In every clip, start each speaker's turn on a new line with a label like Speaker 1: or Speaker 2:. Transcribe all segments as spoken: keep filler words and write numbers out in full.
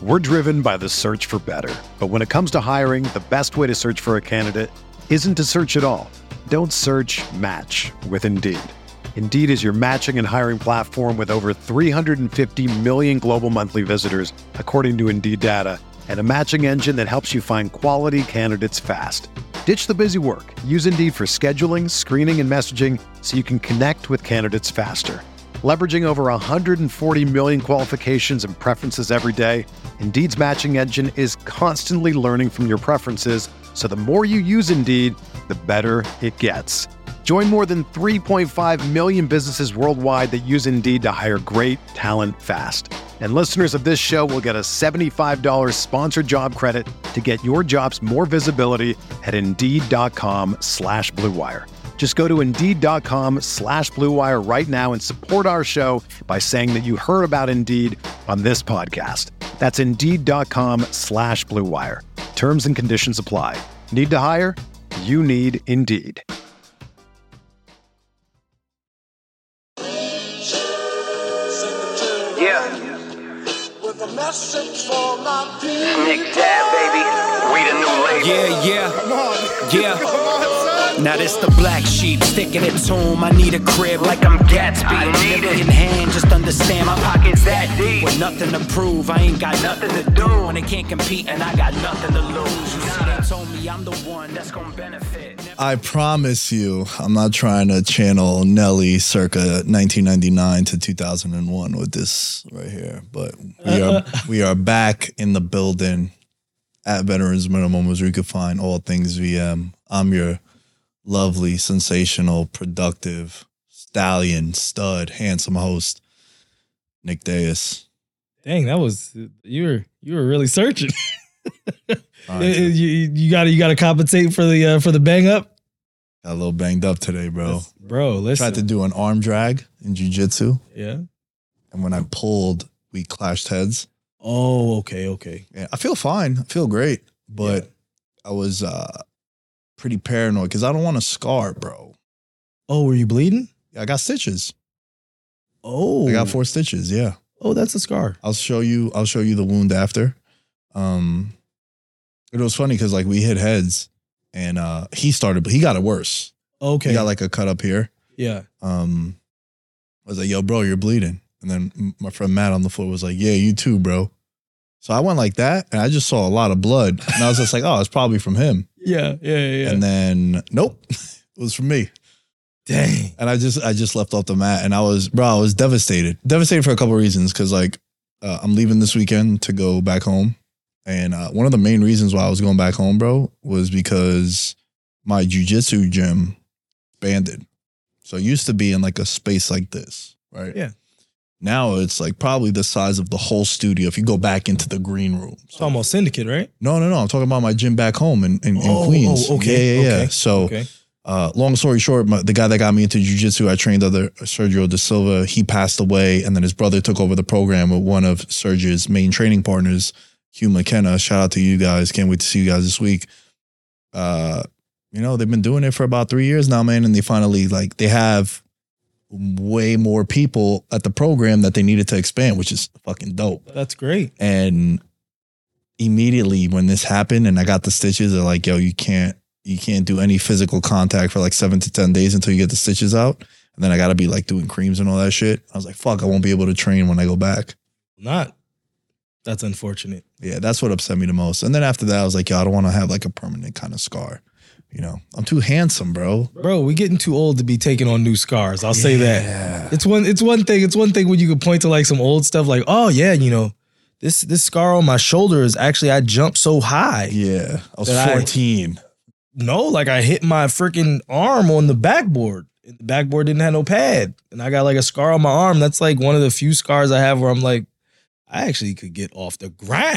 Speaker 1: We're driven by the search for better. But when it comes to hiring, the best way to search for a candidate isn't to search at all. Don't search, match with Indeed. Indeed is your matching and hiring platform with over three hundred fifty million global monthly visitors, according to Indeed data, and a matching engine that helps you find quality candidates fast. Ditch the busy work. Use Indeed for scheduling, screening, and messaging so you can connect with candidates faster. Leveraging over one hundred forty million qualifications and preferences every day, Indeed's matching engine is constantly learning from your preferences, so the more you use Indeed, the better it gets. Join more than three point five million businesses worldwide that use Indeed to hire great talent fast. And listeners of this show will get a seventy-five dollars sponsored job credit to get your jobs more visibility at Indeed.com slash Blue Wire. Just go to Indeed.com slash Blue Wire right now and support our show by saying that you heard about Indeed on this podcast. That's Indeed.com slash Blue Wire. Terms and conditions apply. Need to hire? You need Indeed.
Speaker 2: Yeah. With a message for my people. Nick Dab, baby. We the new label.
Speaker 3: Yeah, yeah.
Speaker 2: Come on.
Speaker 3: Yeah.
Speaker 2: Come on, son.
Speaker 3: Now this the black sheep, sticking it to him. I need a crib like I'm Gatsby.
Speaker 2: I need it.
Speaker 3: In hand, just understand my pocket's that deep.
Speaker 2: With
Speaker 3: nothing to prove, I ain't got nothing to do. When they can't compete and I got nothing to lose. You see, they told me I'm the one that's gonna benefit.
Speaker 4: I promise you, I'm not trying to channel Nelly circa nineteen ninety-nine to two thousand one with this right here, but we are we are back in the building at Veterans Minimum, as we could find all things V M. I'm your lovely, sensational, productive, stallion, stud, handsome host, Nick Deus.
Speaker 5: Dang, that was you were you were really searching. you you got to you got to compensate for the uh, for the bang up.
Speaker 4: Got a little banged up today, bro.
Speaker 5: Let's, bro, listen.
Speaker 4: Tried to do an arm drag in jiu-jitsu.
Speaker 5: Yeah.
Speaker 4: And when I pulled, we clashed heads.
Speaker 5: Oh, okay, okay.
Speaker 4: Yeah, I feel fine. I feel great. But yeah. I was uh, pretty paranoid because I don't want a scar, bro.
Speaker 5: Oh, were you bleeding?
Speaker 4: Yeah, I got stitches.
Speaker 5: Oh.
Speaker 4: I got four stitches, yeah.
Speaker 5: Oh, that's a scar.
Speaker 4: I'll show you, I'll show you the wound after. Um, it was funny because like we hit heads and uh, he started, but he got it worse.
Speaker 5: Okay.
Speaker 4: He got like a cut up here.
Speaker 5: Yeah.
Speaker 4: Um, I was like, yo, bro, you're bleeding. And then my friend Matt on the floor was like, yeah, you too, bro. So I went like that and I just saw a lot of blood. And I was just like, oh, it's probably from him.
Speaker 5: Yeah, yeah, yeah.
Speaker 4: And then, nope, it was from me.
Speaker 5: Dang.
Speaker 4: And I just I just left off the mat and I was, bro, I was devastated. Devastated for a couple of reasons because like uh, I'm leaving this weekend to go back home. And uh, one of the main reasons why I was going back home, bro, was because my jiu-jitsu gym banded. So it used to be in like a space like this, right?
Speaker 5: Yeah.
Speaker 4: Now it's like probably the size of the whole studio if you go back into the green room.
Speaker 5: It's almost Syndicate, right?
Speaker 4: No, no, no. I'm talking about my gym back home in, in, in
Speaker 5: oh,
Speaker 4: Queens.
Speaker 5: Oh, okay.
Speaker 4: Yeah, yeah,
Speaker 5: okay.
Speaker 4: yeah. So,
Speaker 5: okay.
Speaker 4: Uh, long story short, my, the guy that got me into jiu-jitsu, I trained under Sergio Da Silva. He passed away, and then his brother took over the program with one of Sergio's main training partners, Hugh McKenna. Shout out to you guys. Can't wait to see you guys this week. Uh, you know, they've been doing it for about three years now, man, and they finally, like, they have way more people at the program that they needed to expand, which is fucking dope.
Speaker 5: That's great.
Speaker 4: And immediately when this happened and I got the stitches, they're like, yo, you can't, you can't do any physical contact for like seven to ten days until you get the stitches out. And then I got to be like doing creams and all that shit. I was like, fuck, I won't be able to train when I go back.
Speaker 5: Not. That's unfortunate.
Speaker 4: Yeah, that's what upset me the most. And then after that, I was like, yo, I don't want to have like a permanent kind of scar. You know, I'm too handsome, bro.
Speaker 5: Bro, we're getting too old to be taking on new scars. I'll
Speaker 4: yeah.
Speaker 5: say that. It's one it's one thing. It's one thing when you can point to like some old stuff like, oh yeah, you know, this this scar on my shoulder is actually I jumped so high.
Speaker 4: Yeah. I was fourteen.
Speaker 5: I, no, like I hit my freaking arm on the backboard. The backboard didn't have no pad. And I got like a scar on my arm. That's like one of the few scars I have where I'm like, I actually could get off the ground.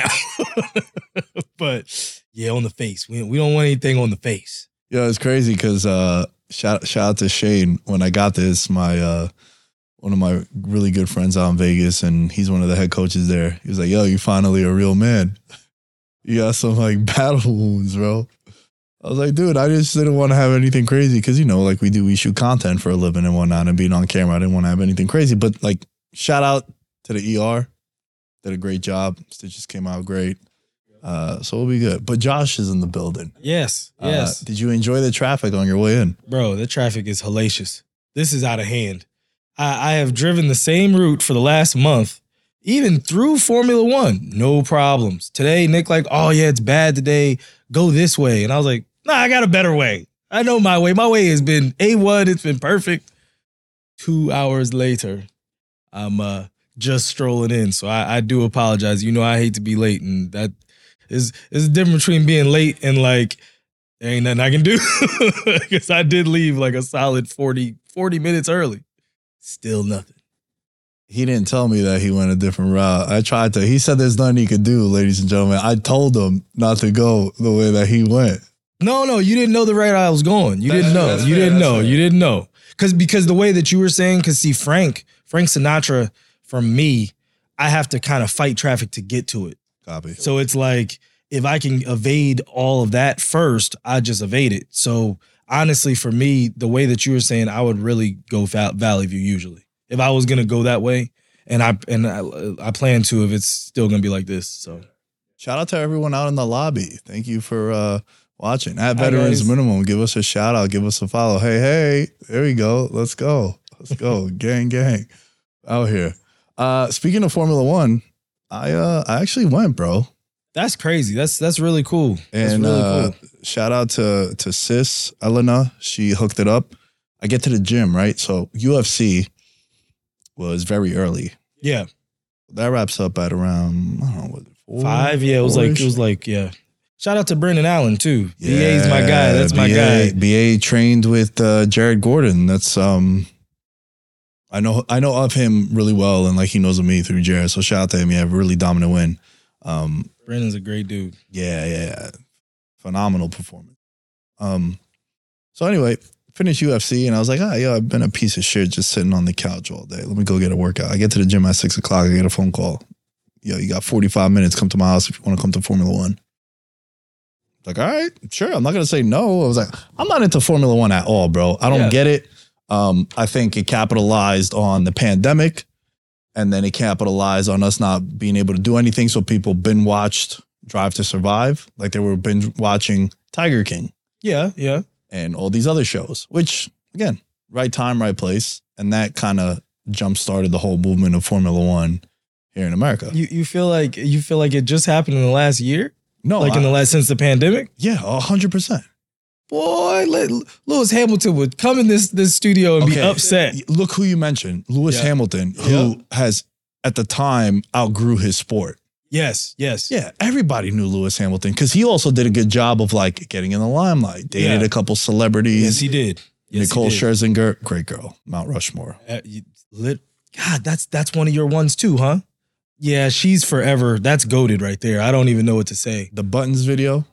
Speaker 5: But yeah, on the face. We, we don't want anything on the face.
Speaker 4: Yeah, it's crazy because uh, shout, shout out to Shane. When I got this, my uh, one of my really good friends out in Vegas, and he's one of the head coaches there. He was like, yo, you finally a real man. You got some like battle wounds, bro. I was like, dude, I just didn't want to have anything crazy because, you know, like we do, we shoot content for a living and whatnot and being on camera. I didn't want to have anything crazy. But like, shout out to the E R. did a great job. Stitches came out great. Uh, so we'll be good. But Josh is in the building.
Speaker 5: Yes, yes.
Speaker 4: Uh, did you enjoy the traffic on your way in?
Speaker 5: Bro, the traffic is hellacious. This is out of hand. I, I have driven the same route for the last month, even through Formula One. No problems. Today, Nick like, oh yeah, it's bad today. Go this way. And I was like, nah, I got a better way. I know my way. My way has been A one. It's been perfect. Two hours later, I'm uh, just strolling in. So I, I do apologize. You know, I hate to be late. And that is, is the difference between being late and like, there ain't nothing I can do. Because I did leave like a solid forty, forty minutes early. Still nothing.
Speaker 4: He didn't tell me that he went a different route. I tried to. He said there's nothing he could do, ladies and gentlemen. I told him not to go the way that he went.
Speaker 5: No, no, you didn't know the right I was going. You
Speaker 4: That's-
Speaker 5: didn't know.
Speaker 4: that's
Speaker 5: You
Speaker 4: fair,
Speaker 5: didn't
Speaker 4: that's
Speaker 5: know.
Speaker 4: fair.
Speaker 5: You didn't know. Because because the way that you were saying, because see, Frank, Frank Sinatra, from me, I have to kind of fight traffic to get to it.
Speaker 4: Copy.
Speaker 5: So it's like, if I can evade all of that first, I just evade it. So honestly, for me, the way that you were saying, I would really go Val- Valley View usually. If I was gonna go that way, and I and I, I plan to, if it's still gonna be like this. So
Speaker 4: Shout out to everyone out in the lobby. Thank you for uh, watching. At
Speaker 5: Hi,
Speaker 4: Veterans
Speaker 5: guys.
Speaker 4: Minimum, give us a shout out. Give us a follow. Hey, hey, there we go. Let's go. Let's go. Gang, gang. Out here. Uh, speaking of Formula One, I uh, I actually went, bro.
Speaker 5: that's crazy. That's that's really cool. That's
Speaker 4: And
Speaker 5: really
Speaker 4: uh,
Speaker 5: cool.
Speaker 4: shout out to to sis Elena. She hooked it up. I get to the gym, right? So U F C was very early.
Speaker 5: Yeah,
Speaker 4: That wraps up at around, I don't know, what, four,
Speaker 5: five. Yeah, it was like
Speaker 4: four-ish?
Speaker 5: it was like yeah. Shout out to Brendan Allen too. B A's my guy. That's my
Speaker 4: B A,
Speaker 5: guy.
Speaker 4: B A trained with uh, Jared Gordon. That's um, I know I know of him really well, and like he knows of me through Jared. So shout out to him. Yeah, really dominant win. Um,
Speaker 5: Brendan's a great dude.
Speaker 4: yeah, yeah, phenomenal performance. Um, so anyway, finished U F C, and I was like, ah, yo, I've been a piece of shit just sitting on the couch all day. Let me go get a workout. I get to the gym at six o'clock. I get a phone call. Yo, you got forty-five minutes. Come to my house if you want to come to Formula One. Like, all right, sure. I'm not going to say no. I was like, I'm not into Formula One at all, bro. I don't
Speaker 5: Yeah.
Speaker 4: get it. Um, I think it capitalized on the pandemic, and then it capitalized on us not being able to do anything. So people binge watched Drive to Survive, like they were binge watching Tiger King
Speaker 5: Yeah, yeah.
Speaker 4: and all these other shows, which again, right time, right place. And that kind of jump started the whole movement of Formula One here in America.
Speaker 5: You you feel like you feel like it just happened in the last year,
Speaker 4: No,
Speaker 5: like
Speaker 4: I-
Speaker 5: in the last since the pandemic.
Speaker 4: yeah, a hundred percent.
Speaker 5: Boy, let, Lewis Hamilton would come in this this studio and be upset.
Speaker 4: Look who you mentioned, Lewis
Speaker 5: Yeah.
Speaker 4: Hamilton, who has at the time outgrew his sport.
Speaker 5: Yes, yes.
Speaker 4: Yeah, everybody knew Lewis Hamilton because he also did a good job of like getting in the limelight, dated
Speaker 5: Yeah.
Speaker 4: a couple celebrities.
Speaker 5: Yes, he did. Yes,
Speaker 4: Nicole
Speaker 5: he did.
Speaker 4: Scherzinger, great girl, Mount Rushmore.
Speaker 5: Uh, you- lit. God, that's that's one of your ones too, huh? Yeah, she's forever. That's goated right there. I don't even know what to say.
Speaker 4: The Buttons video.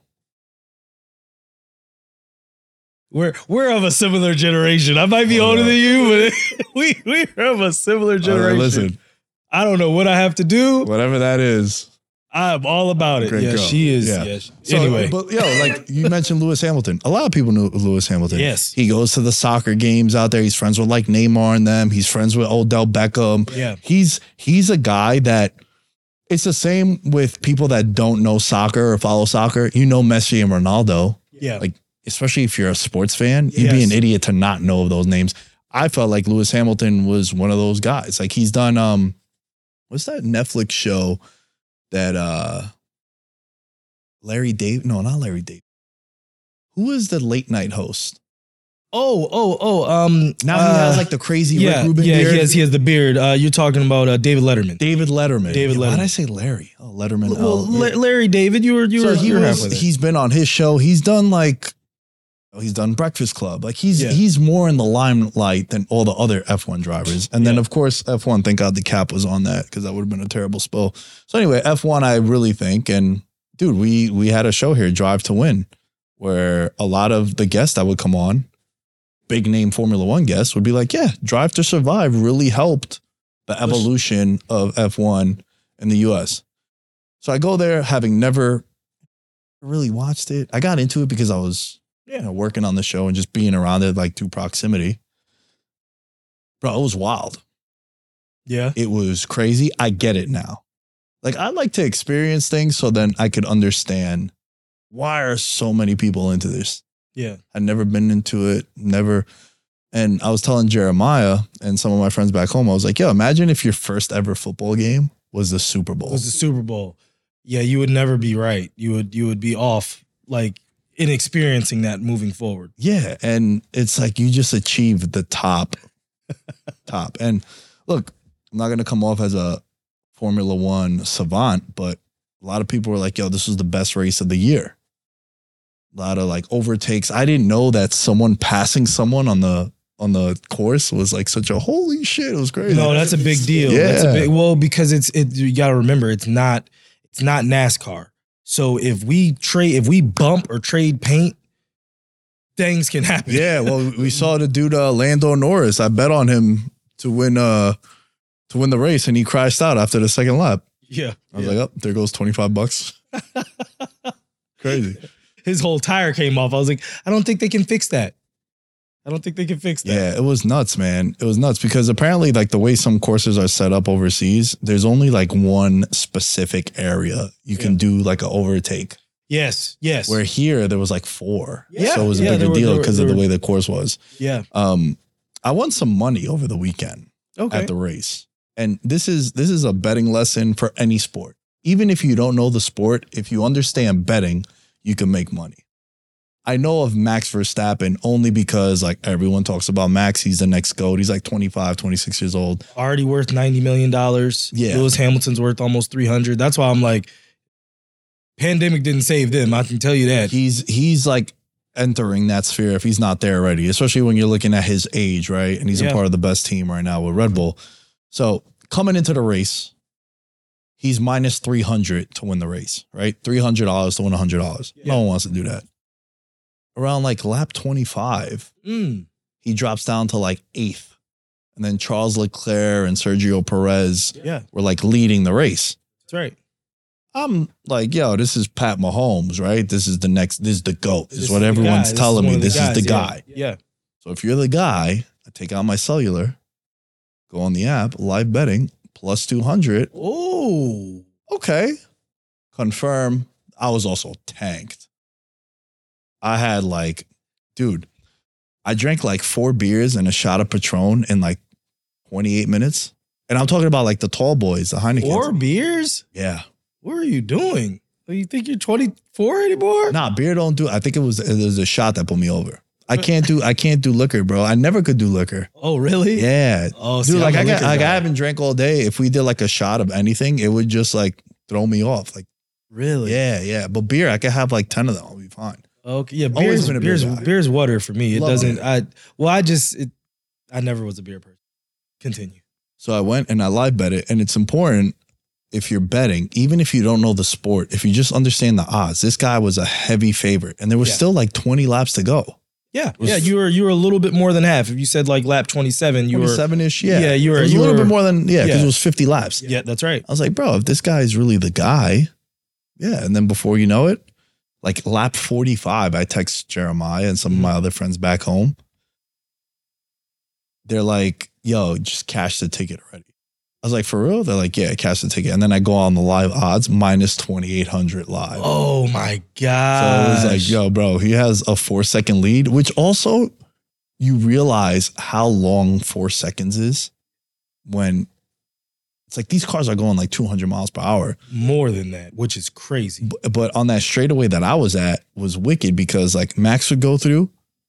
Speaker 5: We're we're of a similar generation. I might be
Speaker 4: Oh,
Speaker 5: older
Speaker 4: no.
Speaker 5: than you, but we we're of a similar
Speaker 4: All right,
Speaker 5: generation.
Speaker 4: listen,
Speaker 5: I don't know what I have to do.
Speaker 4: whatever that is.
Speaker 5: I'm all about it.
Speaker 4: Great
Speaker 5: yeah,
Speaker 4: girl.
Speaker 5: she is.
Speaker 4: Yeah.
Speaker 5: Yeah. she-
Speaker 4: So,
Speaker 5: anyway,
Speaker 4: but yo, like you mentioned Lewis Hamilton. A lot of people knew Lewis Hamilton.
Speaker 5: Yes.
Speaker 4: He goes to the soccer games out there. He's friends with like Neymar and them. He's friends with Odell Beckham.
Speaker 5: Yeah.
Speaker 4: He's he's a guy that it's the same with people that don't know soccer or follow soccer. You know Messi and Ronaldo.
Speaker 5: yeah,
Speaker 4: Like, especially if you're a sports fan, you'd be
Speaker 5: Yes.
Speaker 4: an idiot to not know those names. I felt like Lewis Hamilton was one of those guys. Like he's done um what's that Netflix show that uh Larry David? No, not Larry David. Who is the late night host?
Speaker 5: Oh, oh, oh. Um,
Speaker 4: Now he
Speaker 5: uh,
Speaker 4: has like the crazy
Speaker 5: yeah,
Speaker 4: Rick Rubin
Speaker 5: yeah.
Speaker 4: beard.
Speaker 5: He has he has the beard. Uh, you're talking about uh, David Letterman.
Speaker 4: David Letterman.
Speaker 5: David
Speaker 4: Why did
Speaker 5: Letterman.
Speaker 4: I say Larry? Oh, Letterman.
Speaker 5: well,
Speaker 4: oh,
Speaker 5: La-
Speaker 4: yeah.
Speaker 5: Larry David, you were you were
Speaker 4: So he
Speaker 5: you were
Speaker 4: was,
Speaker 5: halfway there.
Speaker 4: he's been on his show. He's done like, oh, he's done Breakfast Club. Like he's
Speaker 5: Yeah.
Speaker 4: he's more in the limelight than all the other F one drivers. And then
Speaker 5: Yeah.
Speaker 4: of course F one. Thank God the cap was on that because that would have been a terrible spill. So anyway, F one. I really think, and dude, we we had a show here, Drive to Win, where a lot of the guests that would come on, big name Formula One guests, would be like, yeah, Drive to Survive really helped the evolution of F one in the U S. So I go there having never really watched it. I got into it because I was you know, working on the show and just being around it like through proximity. Bro, it was wild.
Speaker 5: yeah.
Speaker 4: It was crazy. I get it now. Like, I like to experience things so then I could understand why are so many people into this.
Speaker 5: Yeah.
Speaker 4: I'd never been into it, never. And I was telling Jeremiah and some of my friends back home, I was like, yo, imagine if your first ever football game was the Super Bowl.
Speaker 5: Was the Super Bowl. Yeah, you would never be right. You would you would be off, like, in experiencing that moving forward.
Speaker 4: Yeah, and it's like you just achieved the top, top. And look, I'm not going to come off as a Formula One savant, but a lot of people were like, yo, this was the best race of the year. A lot of like overtakes. I didn't know that someone passing someone on the on the course was like such a holy shit. It was crazy.
Speaker 5: No, that's a big deal.
Speaker 4: Yeah.
Speaker 5: That's a big, well, because it's it. You got to remember, it's not it's not NASCAR. So if we trade, if we bump or trade paint, things can happen.
Speaker 4: Yeah, well, we saw the dude uh, Lando Norris. I bet on him to win uh to win the race, and he crashed out after the second lap.
Speaker 5: Yeah,
Speaker 4: I was
Speaker 5: yeah.
Speaker 4: like, oh, there goes twenty-five bucks. Crazy.
Speaker 5: His whole tire came off. I was like, I don't think they can fix that. I don't think they can fix that.
Speaker 4: Yeah, it was nuts, man. It was nuts because apparently, like the way some courses are set up overseas, there's only like one specific area you can
Speaker 5: Yeah.
Speaker 4: do like an overtake.
Speaker 5: Yes, yes.
Speaker 4: Where here there was like four,
Speaker 5: Yeah,
Speaker 4: so it was a
Speaker 5: yeah,
Speaker 4: bigger
Speaker 5: there were-
Speaker 4: deal
Speaker 5: there were-
Speaker 4: because of
Speaker 5: there
Speaker 4: the
Speaker 5: were-
Speaker 4: way the course was.
Speaker 5: yeah.
Speaker 4: Um, I won some money over the weekend
Speaker 5: Okay.
Speaker 4: at the race, and this is this is a betting lesson for any sport. Even if you don't know the sport, if you understand betting, you can make money. I know of Max Verstappen only because like everyone talks about Max. He's the next GOAT. He's like twenty-five, twenty-six years old.
Speaker 5: Already worth ninety million dollars.
Speaker 4: Yeah.
Speaker 5: Lewis Hamilton's worth almost three hundred. That's why I'm like, pandemic didn't save them. I can tell you that.
Speaker 4: He's he's like entering that sphere if he's not there already, especially when you're looking at his age, right? And he's
Speaker 5: Yeah.
Speaker 4: a part of the best team right now with Red Bull. So coming into the race, he's minus three hundred to win the race, right? three hundred dollars to win one hundred dollars.
Speaker 5: Yeah.
Speaker 4: No one wants to do that. Around like lap twenty-five,
Speaker 5: Mm.
Speaker 4: he drops down to like eighth. And then Charles Leclerc and Sergio Perez
Speaker 5: Yeah,
Speaker 4: were like leading the race.
Speaker 5: that's right.
Speaker 4: I'm like, yo, this is Pat Mahomes, right? This is the next, this is the GOAT. This,
Speaker 5: This
Speaker 4: is what
Speaker 5: the
Speaker 4: everyone's
Speaker 5: guy. This
Speaker 4: telling
Speaker 5: one
Speaker 4: me.
Speaker 5: of
Speaker 4: This is
Speaker 5: guys.
Speaker 4: the
Speaker 5: Yeah.
Speaker 4: guy.
Speaker 5: Yeah.
Speaker 4: So if you're the guy, I take out my cellular, go on the app, live betting, plus two hundred.
Speaker 5: Oh.
Speaker 4: Okay. Confirm. I was also tanked. I had like, dude, I drank like four beers and a shot of Patron in like twenty-eight minutes. And I'm talking about like the tall boys, the Heineken.
Speaker 5: Four beers?
Speaker 4: Yeah.
Speaker 5: What are you doing? Do you think you're twenty-four anymore?
Speaker 4: Nah, beer don't do. I think it was it was a shot that put me over. I can't do I can't do liquor, bro. I never could do liquor.
Speaker 5: Oh, really?
Speaker 4: Yeah.
Speaker 5: Oh, see,
Speaker 4: Dude, like
Speaker 5: I'm
Speaker 4: I
Speaker 5: a
Speaker 4: got,
Speaker 5: liquor
Speaker 4: like I
Speaker 5: guy.
Speaker 4: haven't drank all day. If we did like a shot of anything, it would just like throw me off. Like,
Speaker 5: Really?
Speaker 4: yeah, yeah. But beer, I could have like ten of them. I'll be fine.
Speaker 5: Okay. Yeah.
Speaker 4: Always
Speaker 5: Beer's
Speaker 4: been a beer
Speaker 5: beer's,
Speaker 4: guy.
Speaker 5: beer's water for me. It
Speaker 4: Love
Speaker 5: doesn't.
Speaker 4: beer.
Speaker 5: I well, I just it, I never was a beer person. Continue.
Speaker 4: So I went and I live bet it. And it's important if you're betting, even if you don't know the sport, if you just understand the odds. This guy was a heavy favorite, and there was
Speaker 5: Yeah.
Speaker 4: still like twenty laps to go.
Speaker 5: Yeah.
Speaker 4: was-
Speaker 5: Yeah. You were you were a little bit more than half. If you said like lap twenty-seven, you were.
Speaker 4: twenty-seven ish. Yeah.
Speaker 5: Yeah, you were-
Speaker 4: It was
Speaker 5: you
Speaker 4: a little
Speaker 5: were-
Speaker 4: bit more than, yeah, because
Speaker 5: yeah.
Speaker 4: it was fifty laps.
Speaker 5: Yeah, that's right.
Speaker 4: I was like, bro, if this guy is really the guy, yeah. And then before you know it, like lap forty-five, I text Jeremiah and some of my other friends back home. They're like, yo, just cash the ticket already. I was like, for real? They're like, yeah, cash the ticket. And then I go on the live odds, minus twenty-eight hundred live.
Speaker 5: Oh my
Speaker 4: so
Speaker 5: god.
Speaker 4: it was like, yo, bro, he has a four second lead, which also you realize how long four seconds is when it's like these cars are going like two hundred miles per hour.
Speaker 5: More than that, which is crazy.
Speaker 4: B- But on that straightaway that I was at was wicked because like Max would go through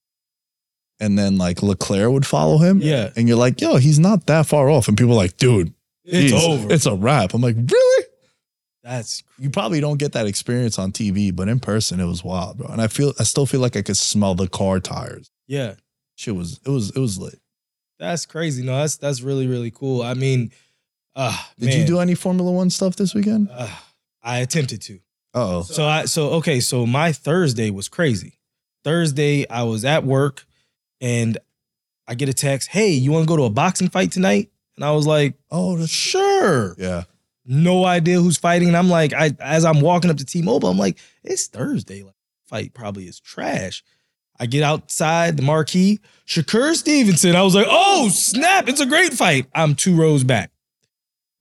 Speaker 4: and then like Leclerc would follow him.
Speaker 5: Yeah.
Speaker 4: And you're like, yo, he's not that far off. And people are like, dude,
Speaker 5: It's
Speaker 4: geez,
Speaker 5: over.
Speaker 4: It's a wrap. I'm like, really?
Speaker 5: That's
Speaker 4: You probably don't get that experience on T V, but in person it was wild, bro. And I feel I still feel like I could smell the car tires.
Speaker 5: yeah.
Speaker 4: Shit was it was it was lit.
Speaker 5: That's crazy. No, that's that's really really cool. I mean, uh,
Speaker 4: Did
Speaker 5: man,
Speaker 4: you do any Formula One stuff this weekend?
Speaker 5: Uh, I attempted to.
Speaker 4: Uh oh.
Speaker 5: So I so okay. So my Thursday was crazy. Thursday I was at work, and I get a text. Hey, you want to go to a boxing fight tonight? And I was like,
Speaker 4: Oh, that's,
Speaker 5: sure.
Speaker 4: yeah.
Speaker 5: No idea who's fighting. And I'm like, I as I'm walking up to T-Mobile, I'm like, it's Thursday. Like, fight probably is trash. I get outside the marquee, Shakur Stevenson. I was like, oh, snap. It's a great fight. I'm two rows back.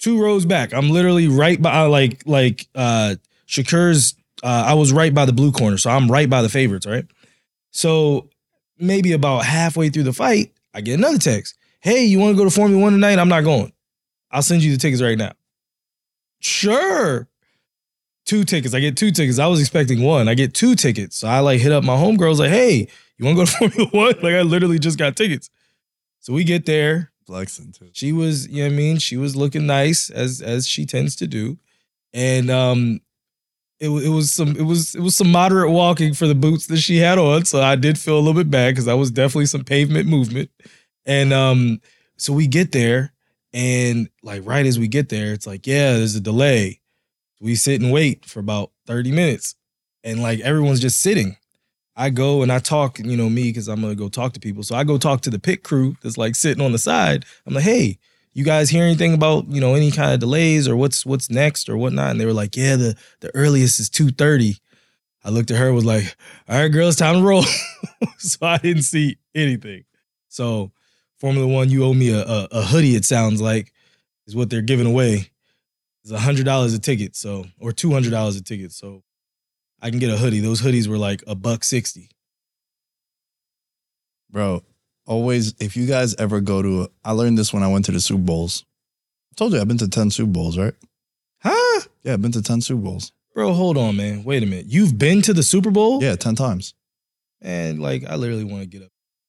Speaker 5: two rows back. I'm literally right by like like uh Shakur's. Uh, I was right by the blue corner, so I'm right by the favorites, right? So maybe about halfway through the fight, I get another text. Hey, you want to go to Formula One tonight? I'm not going. I'll send you the tickets right now. Sure. Two tickets. I get two tickets. I was expecting one. I get two tickets. So I like hit up my homegirls like, hey, you want to go to Formula One? Like I literally just got tickets. So we get there.
Speaker 4: Flexing too.
Speaker 5: She was, you know what I mean? She was looking nice as as she tends to do. And um it, it was some it was it was some moderate walking for the boots that she had on. So I did feel a little bit bad because I was definitely some pavement movement. And um so we get there and like right as we get there, it's like, yeah, there's a delay. We sit and wait for about thirty minutes. And like everyone's just sitting. I go and I talk, you know, me, because I'm going to go talk to people. So I go talk to the pit crew that's like sitting on the side. I'm like, hey, you guys hear anything about, you know, any kind of delays or what's what's next or whatnot? And they were like, yeah, the, the earliest is two thirty. I looked at her, was like, all right, girl, it's time to roll. So I didn't see anything. So Formula One, you owe me a, a, a hoodie, it sounds like, is what they're giving away. It's one hundred dollars a ticket, so or two hundred dollars a ticket. So I can get a hoodie. Those hoodies were like a buck sixty.
Speaker 4: Bro, always, if you guys ever go to, a, I learned this when I went to the Super Bowls. I told you I've been to ten Super Bowls, right?
Speaker 5: Huh?
Speaker 4: Yeah, I've been to ten Super Bowls.
Speaker 5: Bro, hold on, man. Wait a minute. You've been to the Super Bowl?
Speaker 4: Yeah, ten times.
Speaker 5: Man, like, I literally want to get up.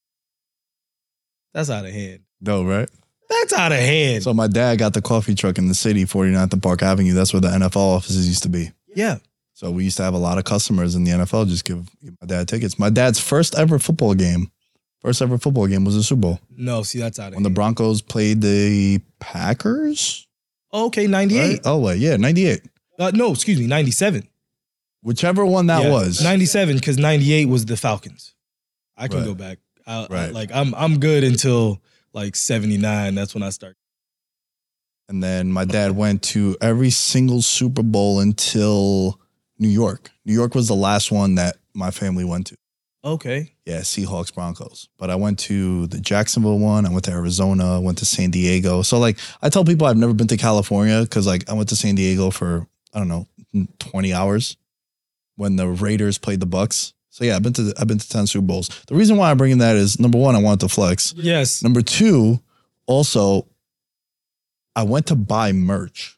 Speaker 5: That's out of hand.
Speaker 4: Dope, right?
Speaker 5: That's out of hand.
Speaker 4: So my dad got the coffee truck in the city, forty-ninth and Park Avenue. That's where the N F L offices used to be.
Speaker 5: Yeah.
Speaker 4: So we used to have a lot of customers in the N F L just give, give my dad tickets. My dad's first ever football game, first ever football game was a Super Bowl.
Speaker 5: No, see, that's out of
Speaker 4: When the
Speaker 5: hand.
Speaker 4: Broncos played the Packers?
Speaker 5: Okay, ninety-eight.
Speaker 4: Right? Oh, wait, yeah, ninety-eight.
Speaker 5: Uh, no, excuse me, ninety-seven.
Speaker 4: Whichever one that
Speaker 5: Yeah,
Speaker 4: was.
Speaker 5: ninety-seven, because ninety-eight was the Falcons. I can
Speaker 4: Right.
Speaker 5: go back. I, I,
Speaker 4: Right.
Speaker 5: like, I'm I'm good until like seventy-nine. That's when I start.
Speaker 4: And then my dad went to every single Super Bowl until New York. New York was the last one that my family went to.
Speaker 5: Okay.
Speaker 4: Yeah, Seahawks, Broncos. But I went to the Jacksonville one. I went to Arizona. Went to San Diego. So like, I tell people I've never been to California because like I went to San Diego for, I don't know, twenty hours when the Raiders played the Bucks. So yeah, I've been to the, I've been to ten Super Bowls. The reason why I'm bringing that is number one, I wanted to flex.
Speaker 5: Yes.
Speaker 4: Number two, also, I went to buy merch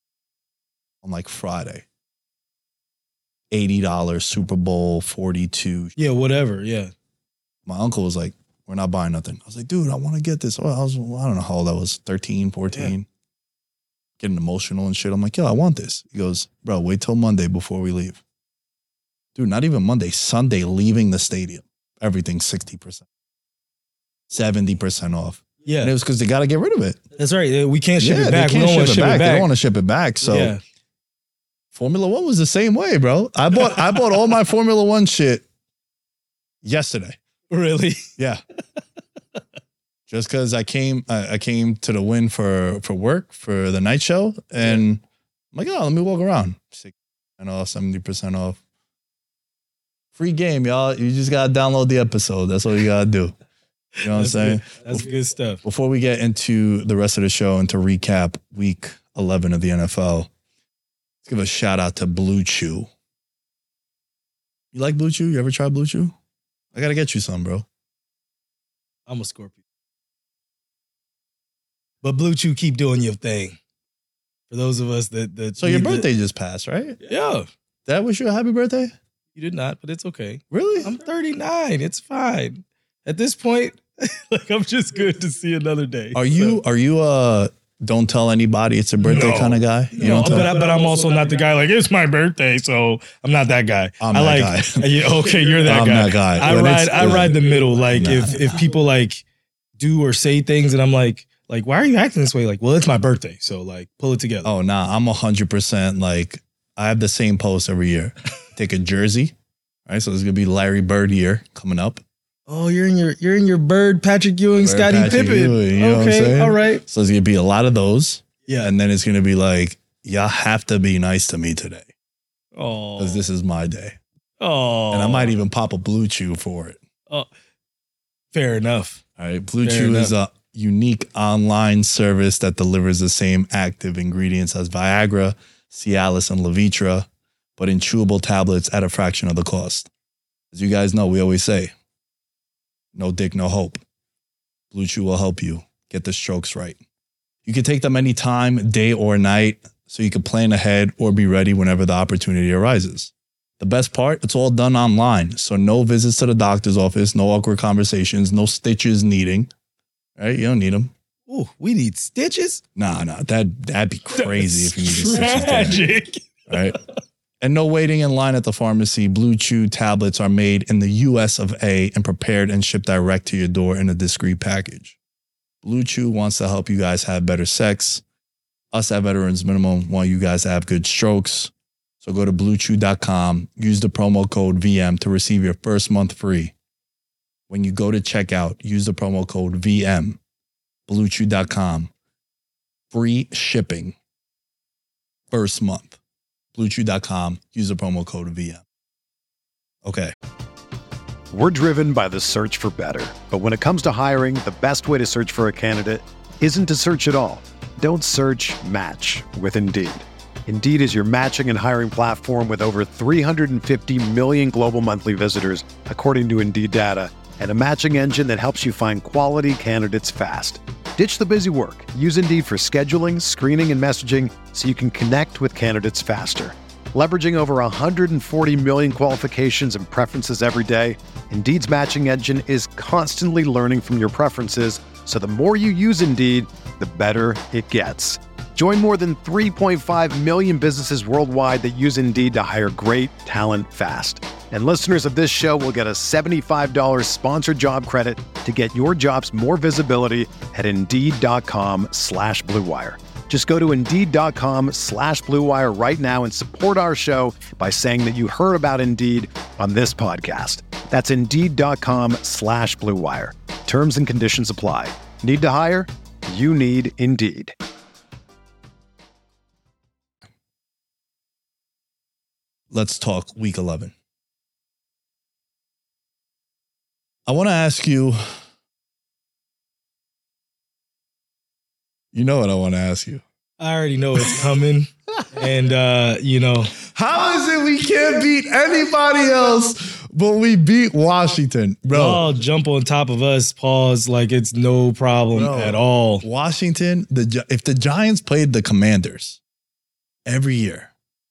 Speaker 4: on like Friday. eighty dollars Super Bowl forty-two.
Speaker 5: Yeah, whatever. Yeah.
Speaker 4: My uncle was like, we're not buying nothing. I was like, dude, I want to get this. Well, I was, I don't know how old I was, thirteen, fourteen. Yeah. Getting emotional and shit. I'm like, yo, I want this. He goes, bro, wait till Monday before we leave. Dude, not even Monday, Sunday, leaving the stadium. Everything's sixty percent. seventy percent off.
Speaker 5: Yeah.
Speaker 4: And it was because they got to get rid of it.
Speaker 5: That's right. We can't ship
Speaker 4: yeah,
Speaker 5: it back.
Speaker 4: They can't
Speaker 5: we don't want to
Speaker 4: ship,
Speaker 5: ship
Speaker 4: it back.
Speaker 5: it back.
Speaker 4: They don't want to ship it back. So
Speaker 5: yeah.
Speaker 4: Formula One was the same way, bro. I bought I bought all my Formula One shit yesterday.
Speaker 5: Really?
Speaker 4: Yeah. Just because I came I, I came to the Wynn for, for work for the night show. And I'm like, oh, let me walk around. sixty percent off, seventy percent off. Free game, y'all. You just got to download the episode. That's all you got to do. You know what I'm saying?
Speaker 5: Good. That's good stuff.
Speaker 4: Before we get into the rest of the show and to recap week eleven of the N F L, let's give a shout out to Blue Chew. You like Blue Chew? You ever try Blue Chew? I got to get you some, bro.
Speaker 5: I'm a Scorpio. But Blue Chew, keep doing your thing. For those of us that... that
Speaker 4: so your
Speaker 5: need
Speaker 4: birthday
Speaker 5: the,
Speaker 4: just passed, right?
Speaker 5: Yeah.
Speaker 4: Did I wish you a happy birthday?
Speaker 5: You did not, but it's okay.
Speaker 4: Really?
Speaker 5: I'm thirty-nine. It's fine. At this point, like I'm just good to see another day.
Speaker 4: Are you
Speaker 5: so.
Speaker 4: are you uh don't tell anybody it's a birthday
Speaker 5: No.
Speaker 4: kind of guy? You
Speaker 5: No,
Speaker 4: don't tell?
Speaker 5: but, I, but I'm also not the guy like, it's my birthday, so I'm not that guy.
Speaker 4: I'm
Speaker 5: I
Speaker 4: that
Speaker 5: like,
Speaker 4: guy.
Speaker 5: Yeah, okay, you're that
Speaker 4: I'm
Speaker 5: guy.
Speaker 4: that guy.
Speaker 5: I
Speaker 4: When
Speaker 5: ride,
Speaker 4: it's-
Speaker 5: I ride the middle. Like
Speaker 4: Nah.
Speaker 5: if if people like do or say things and I'm like, like, why are you acting this way? Like, well, it's my birthday, so like, pull it together.
Speaker 4: Oh, nah, I'm one hundred percent like, I have the same post every year. Take a jersey, right? So there's going to be Larry Bird year coming up.
Speaker 5: Oh, you're in your you're in your Bird, Patrick Ewing,
Speaker 4: Bird,
Speaker 5: Scottie
Speaker 4: Patrick
Speaker 5: Pippen.
Speaker 4: Ewing, you know what I'm
Speaker 5: Okay,
Speaker 4: saying?
Speaker 5: all right.
Speaker 4: So there's going to be a lot of those.
Speaker 5: Yeah.
Speaker 4: And then it's going to be like, y'all have to be nice to me today
Speaker 5: Oh,
Speaker 4: because this is my day.
Speaker 5: oh,
Speaker 4: And I might even pop a Blue Chew for it.
Speaker 5: Oh, fair enough.
Speaker 4: All right. Blue
Speaker 5: Fair
Speaker 4: Chew is
Speaker 5: enough.
Speaker 4: a unique online service that delivers the same active ingredients as Viagra, Cialis, and Levitra, but in chewable tablets at a fraction of the cost. As you guys know, we always say, no dick, no hope. Blue Chew will help you get the strokes right. You can take them anytime, day or night, so you can plan ahead or be ready whenever the opportunity arises. The best part, it's all done online, so no visits to the doctor's office, no awkward conversations, no stitches needing. Right? You don't need them.
Speaker 5: Ooh, we need stitches?
Speaker 4: Nah, nah, that, that'd be crazy if you needed stitches.
Speaker 5: Tragic.
Speaker 4: Right? And no waiting in line at the pharmacy. Blue Chew tablets are made in the U S of A and prepared and shipped direct to your door in a discreet package. Blue Chew wants to help you guys have better sex. Us at Veterans Minimum want you guys to have good strokes. So go to blue chew dot com, use the promo code V M to receive your first month free. When you go to checkout, use the promo code V M, blue chew dot com. Free shipping. First month. blue chew dot com, use the promo code V M. Okay.
Speaker 1: We're driven by the search for better. But when it comes to hiring, the best way to search for a candidate isn't to search at all. Don't search, match with Indeed. Indeed is your matching and hiring platform with over three hundred fifty million global monthly visitors, according to Indeed data, and a matching engine that helps you find quality candidates fast. Ditch the busy work. Use Indeed for scheduling, screening, and messaging so you can connect with candidates faster. Leveraging over one hundred forty million qualifications and preferences every day, Indeed's matching engine is constantly learning from your preferences, so the more you use Indeed, the better it gets. Join more than three point five million businesses worldwide that use Indeed to hire great talent fast. And listeners of this show will get a seventy-five dollars sponsored job credit to get your jobs more visibility at Indeed.com slash Blue Wire. Just go to Indeed.com slash Blue Wire right now and support our show by saying that you heard about Indeed on this podcast. That's Indeed.com slash Blue Wire. Terms and conditions apply. Need to hire? You need Indeed.
Speaker 4: Let's talk week eleven. I want to ask you, you know what I want to ask you.
Speaker 5: I already know it's coming. And, uh, you know.
Speaker 4: How is it we can't beat anybody else, but we beat Washington? Bro.
Speaker 5: Y'all jump on top of us, pause, like it's no problem
Speaker 4: Bro,
Speaker 5: at all.
Speaker 4: Washington, the if the Giants played the Commanders every year,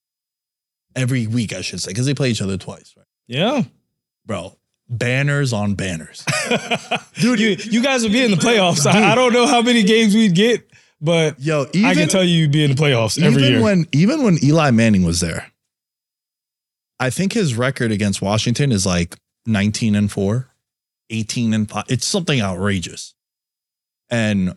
Speaker 4: every week, I should say, because they play each other twice, right?
Speaker 5: Yeah.
Speaker 4: Bro, banners on banners.
Speaker 5: Dude, you, you guys would be in the playoffs. I, I don't know how many games we'd get, but
Speaker 4: Yo, even,
Speaker 5: I can tell you you'd be in the playoffs every
Speaker 4: even
Speaker 5: year.
Speaker 4: When, even when Eli Manning was there, I think his record against Washington is like nineteen and four, eighteen and five. It's something outrageous. And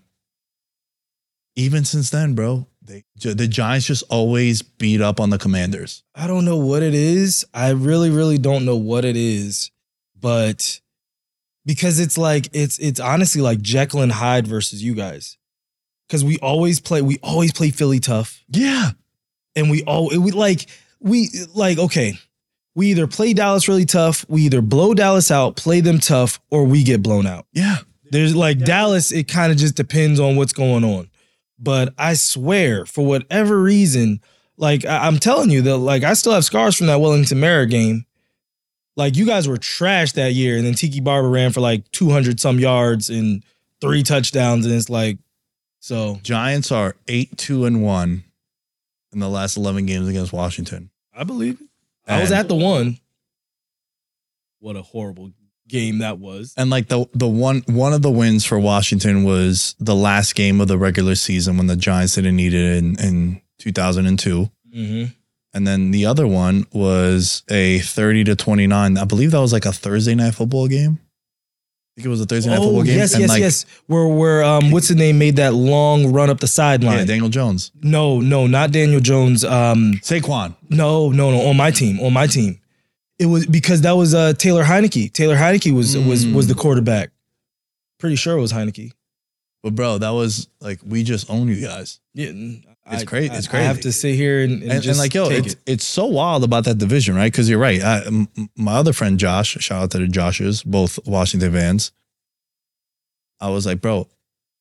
Speaker 4: even since then, bro, they, the Giants just always beat up on the Commanders.
Speaker 5: I don't know what it is. I really, really don't know what it is. But because it's like, it's it's honestly like Jekyll and Hyde versus you guys. Because we always play, we always play Philly tough.
Speaker 4: Yeah.
Speaker 5: And we all, we like, we like, okay, we either play Dallas really tough, we either blow Dallas out, play them tough, or we get blown out.
Speaker 4: Yeah.
Speaker 5: There's like Dallas, it kind of just depends on what's going on. But I swear, for whatever reason, like I- I'm telling you that, like I still have scars from that Wellington Mara game. Like you guys were trash that year, and then Tiki Barber ran for like two hundred some yards and three touchdowns, and it's like, so
Speaker 4: Giants are eight, two, and one in the last eleven games against Washington.
Speaker 5: I believe it. I was
Speaker 4: And-
Speaker 5: at the one. What a horrible game that was.
Speaker 4: And like the the one one of the wins for Washington was the last game of the regular season when the Giants didn't need it in, in two thousand two.
Speaker 5: Mm-hmm.
Speaker 4: And then the other one was a thirty to twenty-nine. I believe that was like a Thursday night football game. I think it was a Thursday night
Speaker 5: Oh,
Speaker 4: football game.
Speaker 5: yes,
Speaker 4: and
Speaker 5: yes,
Speaker 4: like,
Speaker 5: yes. Where where um what's the name made that long run up the sideline?
Speaker 4: Yeah, Daniel Jones.
Speaker 5: No, no, not Daniel Jones. Um,
Speaker 4: Saquon.
Speaker 5: no, no, no. On my team, on my team, it was because that was uh, Taylor Heineke. Taylor Heineke was
Speaker 4: Mm.
Speaker 5: was was the quarterback. Pretty sure it was Heineke.
Speaker 4: But bro, that was like, we just own you guys.
Speaker 5: Yeah,
Speaker 4: It's
Speaker 5: I,
Speaker 4: crazy.
Speaker 5: I,
Speaker 4: It's
Speaker 5: I have
Speaker 4: crazy.
Speaker 5: to sit here and, and,
Speaker 4: And,
Speaker 5: just
Speaker 4: and like, yo,
Speaker 5: take
Speaker 4: it's,
Speaker 5: it.
Speaker 4: it's so wild about that division, right? Because you're right. I, m- my other friend, Josh, shout out to the Joshes, both Washington fans. I was like, bro,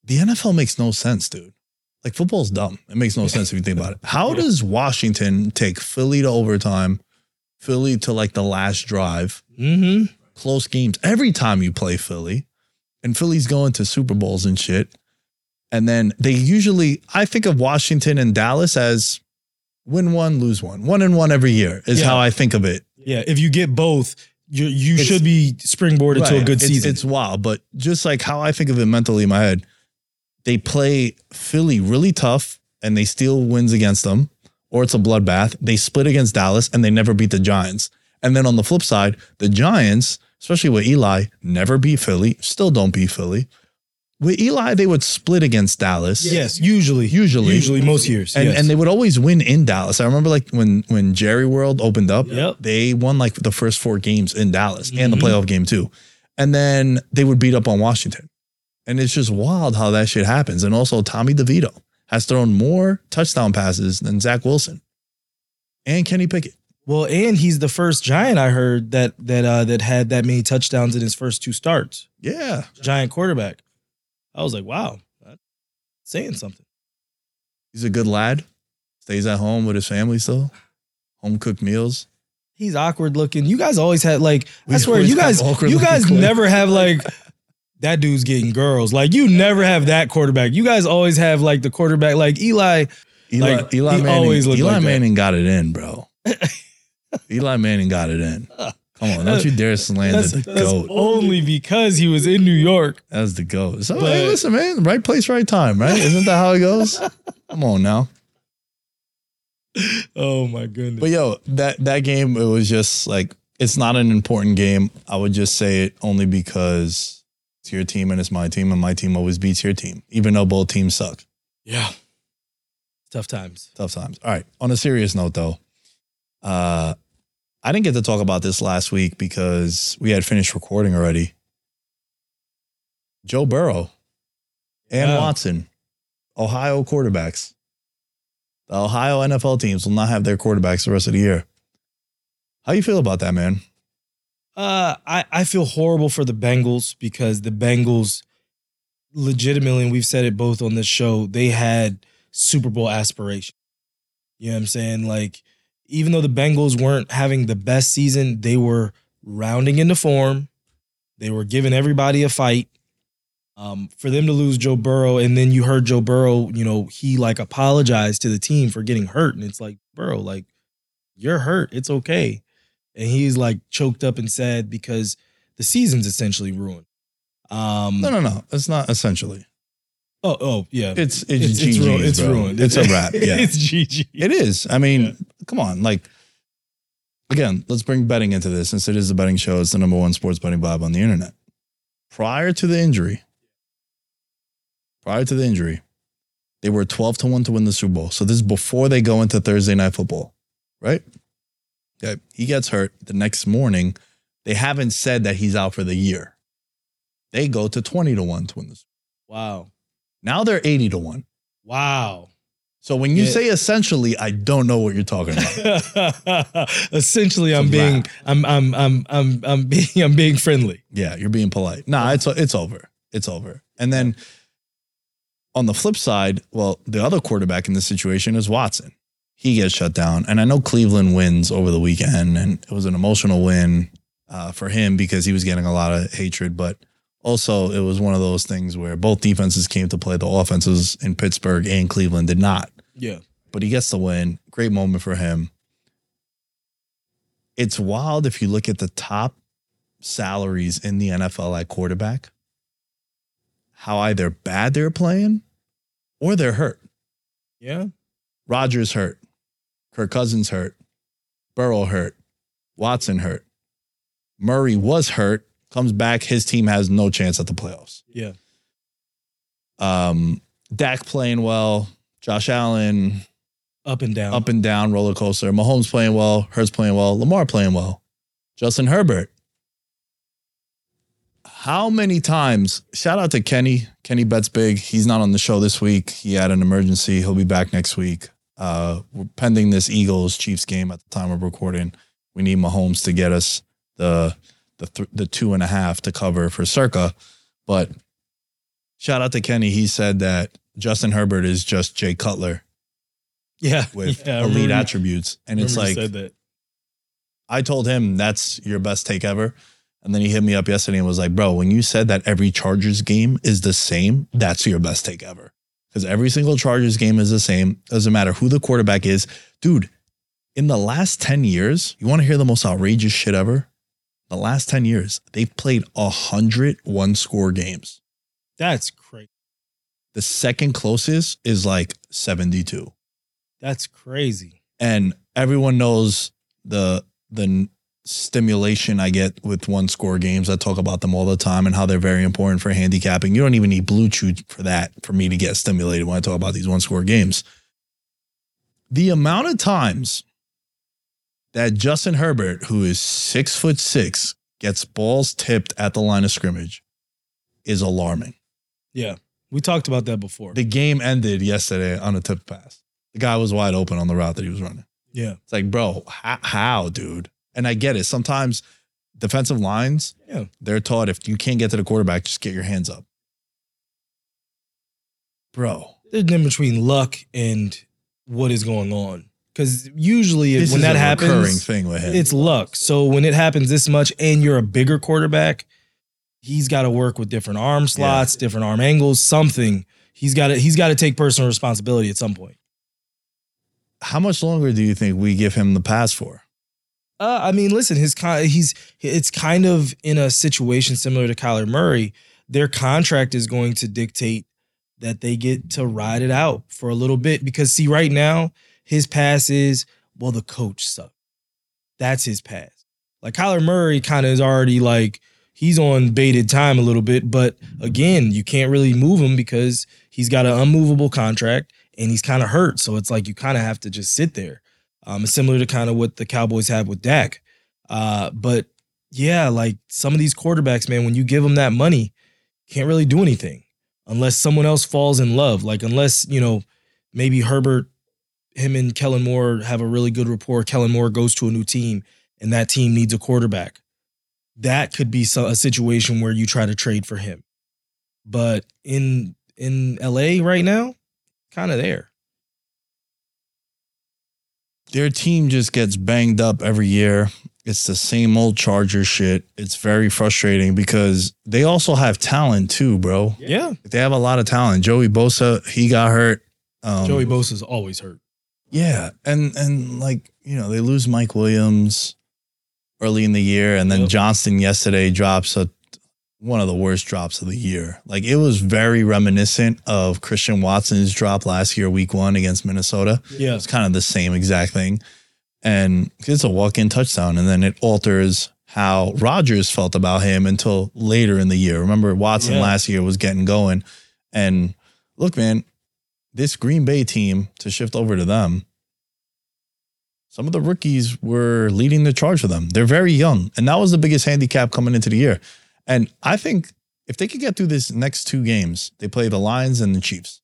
Speaker 4: the N F L makes no sense, dude. Like, football's dumb. It makes no sense if you think about it. How yeah. does Washington take Philly to overtime, Philly to like the last drive,
Speaker 5: mm-hmm.
Speaker 4: close games every time you play Philly, and Philly's going to Super Bowls and shit. And then they usually, I think of Washington and Dallas as win one, lose one. One and one every year is yeah. how I think of it.
Speaker 5: Yeah, if you get both, you you it's, should be springboarded right, to a good
Speaker 4: it's,
Speaker 5: season.
Speaker 4: It's wild, but just like how I think of it mentally in my head, they play Philly really tough and they steal wins against them, or it's a bloodbath. They split against Dallas and they never beat the Giants. And then on the flip side, the Giants, especially with Eli, never beat Philly, still don't beat Philly. With Eli, they would split against Dallas.
Speaker 5: Yes, usually.
Speaker 4: Usually.
Speaker 5: Usually, most years.
Speaker 4: And,
Speaker 5: yes.
Speaker 4: and they would always win in Dallas. I remember like when, when Jerry World opened up,
Speaker 5: yep.
Speaker 4: they won like the first four games in Dallas mm-hmm. and the playoff game too. And then they would beat up on Washington. And it's just wild how that shit happens. And also Tommy DeVito has thrown more touchdown passes than Zach Wilson and Kenny Pickett.
Speaker 5: Well, and he's the first Giant I heard that that uh, that had that many touchdowns in his first two starts.
Speaker 4: Yeah.
Speaker 5: Giant quarterback. I was like, wow, that's saying something.
Speaker 4: He's a good lad. Stays at home with his family still. Home cooked meals.
Speaker 5: He's awkward looking. You guys always had like,
Speaker 4: We
Speaker 5: I swear,
Speaker 4: always
Speaker 5: you guys,
Speaker 4: have awkward
Speaker 5: you
Speaker 4: looking
Speaker 5: guys
Speaker 4: clips.
Speaker 5: never have like, that dude's getting girls. Like, you never have that quarterback. You guys always have like the quarterback, like Eli.
Speaker 4: Eli,
Speaker 5: like,
Speaker 4: Eli
Speaker 5: he
Speaker 4: Manning,
Speaker 5: always looked
Speaker 4: Eli
Speaker 5: like
Speaker 4: Manning got it in, bro. Eli Manning got it in. Come on, don't you dare slander
Speaker 5: that's,
Speaker 4: the
Speaker 5: that's
Speaker 4: GOAT.
Speaker 5: Only because he was in New York.
Speaker 4: That's the GOAT. So,
Speaker 5: But-
Speaker 4: hey, listen, man, right place, right time, right? Isn't that how it goes? Come on now.
Speaker 5: Oh my goodness.
Speaker 4: But yo, that, that game, it was just like, it's not an important game. I would just say it only because it's your team and it's my team, and my team always beats your team, even though both teams suck.
Speaker 5: Yeah. Tough times.
Speaker 4: Tough times. All right. On a serious note, though, uh, I didn't get to talk about this last week because we had finished recording already. Joe Burrow and
Speaker 5: Yeah.
Speaker 4: Watson, Ohio quarterbacks. The Ohio N F L teams will not have their quarterbacks the rest of the year. How you feel about that, man?
Speaker 5: Uh, I, I feel horrible for the Bengals because the Bengals legitimately, and we've said it both on this show, they had Super Bowl aspirations. You know what I'm saying? Like, even though the Bengals weren't having the best season, they were rounding into form. They were giving everybody a fight. Um, for them to lose Joe Burrow, and then you heard Joe Burrow, you know, he like apologized to the team for getting hurt. And it's like, Burrow, like, you're hurt. It's okay. And he's like choked up and sad because the season's essentially ruined. Um,
Speaker 4: No, no, no. It's not essentially.
Speaker 5: Oh, oh, yeah.
Speaker 4: It's it's
Speaker 5: It's-
Speaker 4: G G's,
Speaker 5: it's ruined. It's
Speaker 4: bro.
Speaker 5: ruined.
Speaker 4: It's a wrap. Yeah,
Speaker 5: It's G G.
Speaker 4: it is. I mean,
Speaker 5: Yeah.
Speaker 4: come on. Like, again, let's bring betting into this. Since it is a betting show, it's the number one sports betting vibe on the internet. Prior to the injury, prior to the injury, they were twelve to one to win the Super Bowl. So this is before they go into Thursday Night Football, right? Okay. He gets hurt. The next morning, they haven't said that he's out for the year. They go to twenty to one to win the Super Bowl.
Speaker 5: Wow.
Speaker 4: Now they're eighty to one.
Speaker 5: Wow.
Speaker 4: So when you
Speaker 5: Yeah.
Speaker 4: say essentially, I don't know what you're talking about.
Speaker 5: Essentially,
Speaker 4: It's
Speaker 5: I'm
Speaker 4: a
Speaker 5: being,
Speaker 4: wrap.
Speaker 5: I'm, I'm, I'm, I'm, I'm being, I'm being friendly.
Speaker 4: Yeah, you're being polite. Nah, it's it's over. It's over. And then on the flip side, well, the other quarterback in this situation is Watson. He gets shut down. And I know Cleveland wins over the weekend, and it was an emotional win uh, for him because he was getting a lot of hatred. But also, it was one of those things where both defenses came to play. The offenses in Pittsburgh and Cleveland did not.
Speaker 5: Yeah.
Speaker 4: But he gets the win. Great moment for him. It's wild if you look at the top salaries in the N F L at quarterback, how either bad they're playing or they're hurt.
Speaker 5: Yeah.
Speaker 4: Rodgers hurt. Kirk Cousins hurt. Burrow hurt. Watson hurt. Murray was hurt. Comes back. His team has no chance at the playoffs.
Speaker 5: Yeah.
Speaker 4: Um, Dak playing well. Josh Allen,
Speaker 5: Up and down.
Speaker 4: up and down roller coaster. Mahomes playing well. Hurts playing well. Lamar playing well. Justin Herbert. How many times? Shout out to Kenny. Kenny bets big. He's not on the show this week. He had an emergency. He'll be back next week. Uh, we're pending this Eagles Chiefs game at the time of recording. We need Mahomes to get us the the th- the two and a half to cover for Circa. But Shout out to Kenny. He said that Justin Herbert is just Jay Cutler
Speaker 5: Yeah.
Speaker 4: with
Speaker 5: yeah, I
Speaker 4: elite
Speaker 5: remember-
Speaker 4: attributes. And it's
Speaker 5: remember
Speaker 4: like,
Speaker 5: you said that.
Speaker 4: I told him that's your best take ever. And then he hit me up yesterday and was like, bro, when you said that every Chargers game is the same, that's your best take ever. Because every single Chargers game is the same. Doesn't matter who the quarterback is. Dude, in the last ten years, you want to hear the most outrageous shit ever? The last ten years, they've played one hundred one-score games.
Speaker 5: That's crazy.
Speaker 4: The second closest is like seventy-two.
Speaker 5: That's crazy.
Speaker 4: And everyone knows the the stimulation I get with one-score games. I talk about them all the time and how they're very important for handicapping. You don't even need Blue Chew for that, for me to get stimulated when I talk about these one-score games. The amount of times that Justin Herbert, who is six foot six, gets balls tipped at the line of scrimmage is alarming.
Speaker 5: Yeah. We talked about that before.
Speaker 4: The game ended yesterday on a tip pass. The guy was wide open on the route that he was running.
Speaker 5: Yeah.
Speaker 4: It's like, bro, how, how, dude? And I get it. Sometimes defensive lines,
Speaker 5: Yeah.
Speaker 4: they're taught if you can't get to the quarterback, just get your hands up. Bro.
Speaker 5: There's a difference between luck and what is going on. Because usually
Speaker 4: This
Speaker 5: when
Speaker 4: is
Speaker 5: that
Speaker 4: a
Speaker 5: happens,
Speaker 4: recurring thing with him.
Speaker 5: it's luck. So when it happens this much and you're a bigger quarterback, he's got to work with different arm slots, different arm angles, something. He's got to he's got to take personal responsibility at some point.
Speaker 4: How much longer do you think we give him the pass for?
Speaker 5: Uh, I mean, listen, his con- he's it's kind of in a situation similar to Kyler Murray. Their contract is going to dictate that they get to ride it out for a little bit because see, right now his pass is, well, the coach sucked. That's his pass. Like Kyler Murray kind of is already like he's on baited time a little bit, but again, you can't really move him because he's got an unmovable contract and he's kind of hurt. So it's like you kind of have to just sit there. Um, it's similar to kind of what the Cowboys have with Dak. Uh, but yeah, like some of these quarterbacks, man, when you give them that money, can't really do anything unless someone else falls in love. Like unless, you know, maybe Herbert, him and Kellen Moore have a really good rapport. Kellen Moore goes to a new team and that team needs a quarterback. That could be a situation where you try to trade for him. But in in L A right now, kind of there.
Speaker 4: Their team just gets banged up every year. It's the same old Charger shit. It's very frustrating because they also have talent too, bro.
Speaker 5: Yeah.
Speaker 4: They have a lot of talent. Joey Bosa, he got hurt. Um,
Speaker 5: Joey Bosa's always hurt.
Speaker 4: Yeah. And, and like, you know, they lose Mike Williams early in the year. And then
Speaker 5: Yep.
Speaker 4: Johnston yesterday drops a, one of the worst drops of the year. Like it was very reminiscent of Christian Watson's drop last year, week one against Minnesota.
Speaker 5: Yeah.
Speaker 4: It's kind of the same exact thing. And it's a walk-in touchdown. And then it alters how Rodgers felt about him until later in the year. Remember, Watson
Speaker 5: Yeah.
Speaker 4: last year was getting going. And look, man, this Green Bay team, to shift over to them, some of the rookies were leading the charge for them. They're very young. And that was the biggest handicap coming into the year. And I think if they could get through this next two games, they play the Lions and the Chiefs.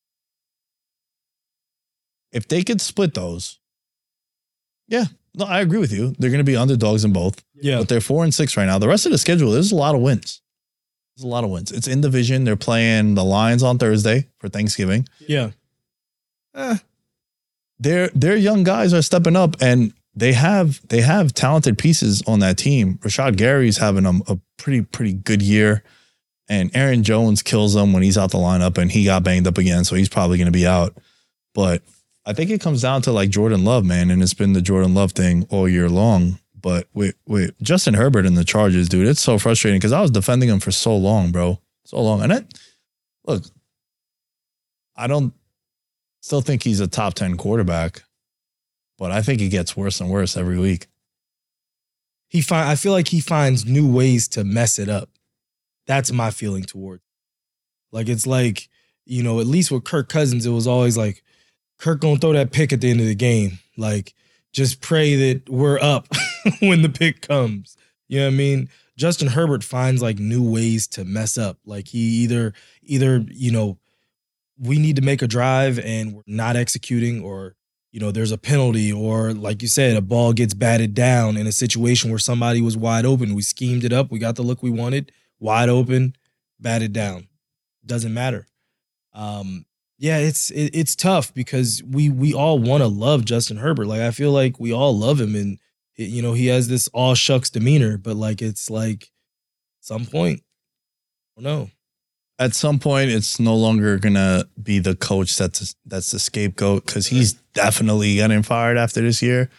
Speaker 4: If they could split those, yeah, no, I agree with you. They're going to be underdogs in both.
Speaker 5: Yeah.
Speaker 4: But they're four and six right now. The rest of the schedule, there's a lot of wins. There's a lot of wins. It's in division. They're playing the Lions on Thursday for Thanksgiving.
Speaker 5: Yeah. Eh.
Speaker 4: Their their young guys are stepping up, and they have they have talented pieces on that team. Rashad Gary's having a, a pretty pretty good year, and Aaron Jones kills them when he's out the lineup, and he got banged up again, so he's probably going to be out. But I think it comes down to like Jordan Love, man, and it's been the Jordan Love thing all year long. But with with Justin Herbert and the Chargers, dude, it's so frustrating because I was defending him for so long, bro, so long. And it, look, I don't still think he's a top ten quarterback. But I think it gets worse and worse every week.
Speaker 5: He find I feel like he finds new ways to mess it up. That's my feeling toward. Like it's like, you know, at least with Kirk Cousins, it was always like Kirk gonna throw that pick at the end of the game. Like just pray that we're up when the pick comes. You know what I mean? Justin Herbert finds like new ways to mess up. Like he either either, you know, we need to make a drive and we're not executing, or you know, there's a penalty, or like you said, a ball gets batted down in a situation where somebody was wide open. We schemed it up. We got the look we wanted, wide open, batted down. Doesn't matter. Um, yeah, it's it, it's tough because we we all want to love Justin Herbert. Like I feel like we all love him, and you know he has this all shucks demeanor. But like it's like some point, I don't know.
Speaker 4: At some point, it's no longer gonna be the coach that's that's the scapegoat because he's definitely getting fired after this year,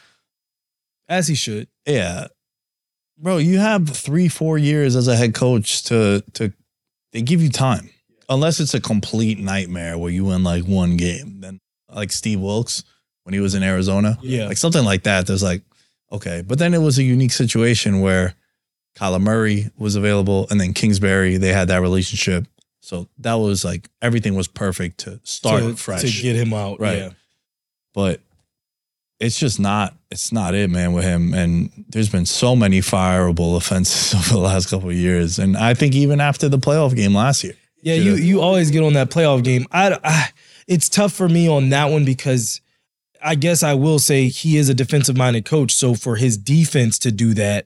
Speaker 5: as he should.
Speaker 4: Yeah, bro, you have three, four years as a head coach to to. They give you time, unless it's a complete nightmare where you win like one game. Then, like Steve Wilkes when he was in Arizona,
Speaker 5: yeah,
Speaker 4: like something like that. There's like, okay, but then it was a unique situation where Kyler Murray was available, and then Kingsbury. They had that relationship. So that was like everything was perfect to start
Speaker 5: to,
Speaker 4: fresh.
Speaker 5: To get him out.
Speaker 4: Right.
Speaker 5: Yeah.
Speaker 4: But it's just not, it's not it, man, with him. And there's been so many fireable offenses over the last couple of years. And I think even after the playoff game last year.
Speaker 5: Yeah, you you always get on that playoff game. I, I it's tough for me on that one because I guess I will say he is a defensive-minded coach. So for his defense to do that,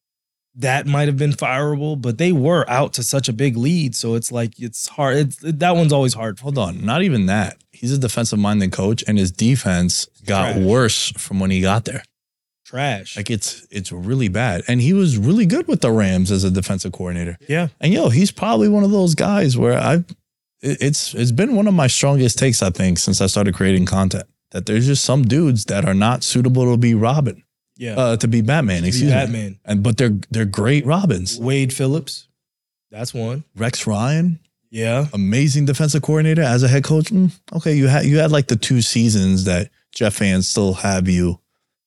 Speaker 5: that might have been fireable, but they were out to such a big lead. So it's like, it's hard. It's, that one's always hard.
Speaker 4: Hold on. Not even that. He's a defensive-minded coach, and his defense got
Speaker 5: Trash.
Speaker 4: worse from when he got there.
Speaker 5: Trash.
Speaker 4: Like, it's it's really bad. And he was really good with the Rams as a defensive coordinator.
Speaker 5: Yeah.
Speaker 4: And, yo, he's probably one of those guys where I've, it's it's been one of my strongest takes, I think, since I started creating content, that there's just some dudes that are not suitable to be Robin.
Speaker 5: Yeah.
Speaker 4: Uh, to be Batman,
Speaker 5: To be
Speaker 4: excuse
Speaker 5: Batman.
Speaker 4: me. And but they're they're great Robins.
Speaker 5: Wade Phillips. That's one.
Speaker 4: Rex Ryan,
Speaker 5: Yeah.
Speaker 4: amazing defensive coordinator as a head coach. Mm, okay, you had you had like the two seasons that Jeff fans still have you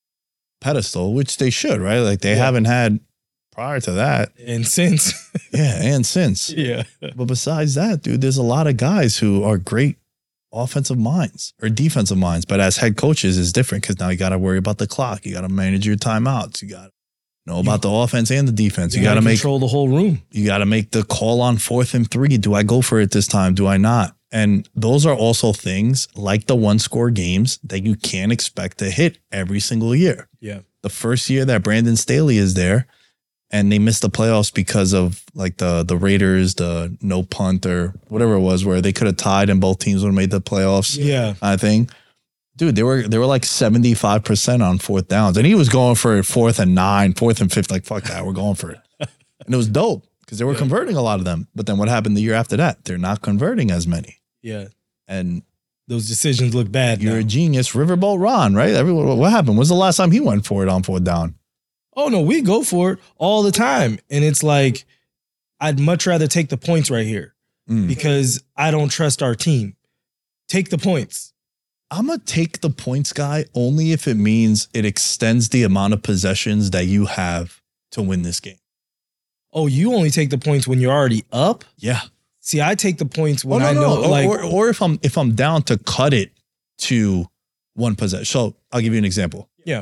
Speaker 4: pedestal, which they should, right? Like they
Speaker 5: Yeah.
Speaker 4: haven't had prior to that.
Speaker 5: And since.
Speaker 4: Yeah, and since.
Speaker 5: Yeah.
Speaker 4: But besides that, dude, there's a lot of guys who are great offensive minds or defensive minds, but as head coaches is different because now you got to worry about the clock. You got to manage your timeouts. You got to know about the offense and the defense. You,
Speaker 5: You
Speaker 4: got to make
Speaker 5: control the whole room.
Speaker 4: you got to make the call on fourth and three. Do I go for it this time? Do I not? And those are also things like the one score games that you can't expect to hit every single year.
Speaker 5: Yeah.
Speaker 4: The first year that Brandon Staley is there, and they missed the playoffs because of like the the Raiders, the no punt or whatever it was, where they could have tied and both teams would have made the playoffs.
Speaker 5: Yeah.
Speaker 4: I think, dude, they were they were like seventy-five percent on fourth downs, and he was going for it fourth and nine, fourth and fifth. Like fuck that, we're going for it, and it was dope because they were
Speaker 5: Yeah.
Speaker 4: converting a lot of them. But then what happened the year after that? They're not converting as many,
Speaker 5: Yeah.
Speaker 4: and
Speaker 5: Those decisions look bad
Speaker 4: you're
Speaker 5: now.
Speaker 4: a genius, Riverboat Ron, right? Everyone, what happened? When's the last time he went for it on fourth down?
Speaker 5: Oh, no, we go for it all the time. And it's like, I'd much rather take the points right here
Speaker 4: Mm.
Speaker 5: because I don't trust our team. Take the points.
Speaker 4: I'm going to take the points guy only if it means it extends the amount of possessions that you have to win this game.
Speaker 5: Oh, you only take the points when you're already up?
Speaker 4: Yeah.
Speaker 5: See, I take the points when
Speaker 4: Oh, no,
Speaker 5: I
Speaker 4: no,
Speaker 5: know,
Speaker 4: or,
Speaker 5: like,
Speaker 4: or, or if I'm if I'm down to cut it to one possession. So I'll give you an example.
Speaker 5: yeah,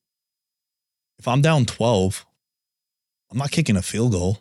Speaker 4: If I'm down twelve, I'm not kicking a field goal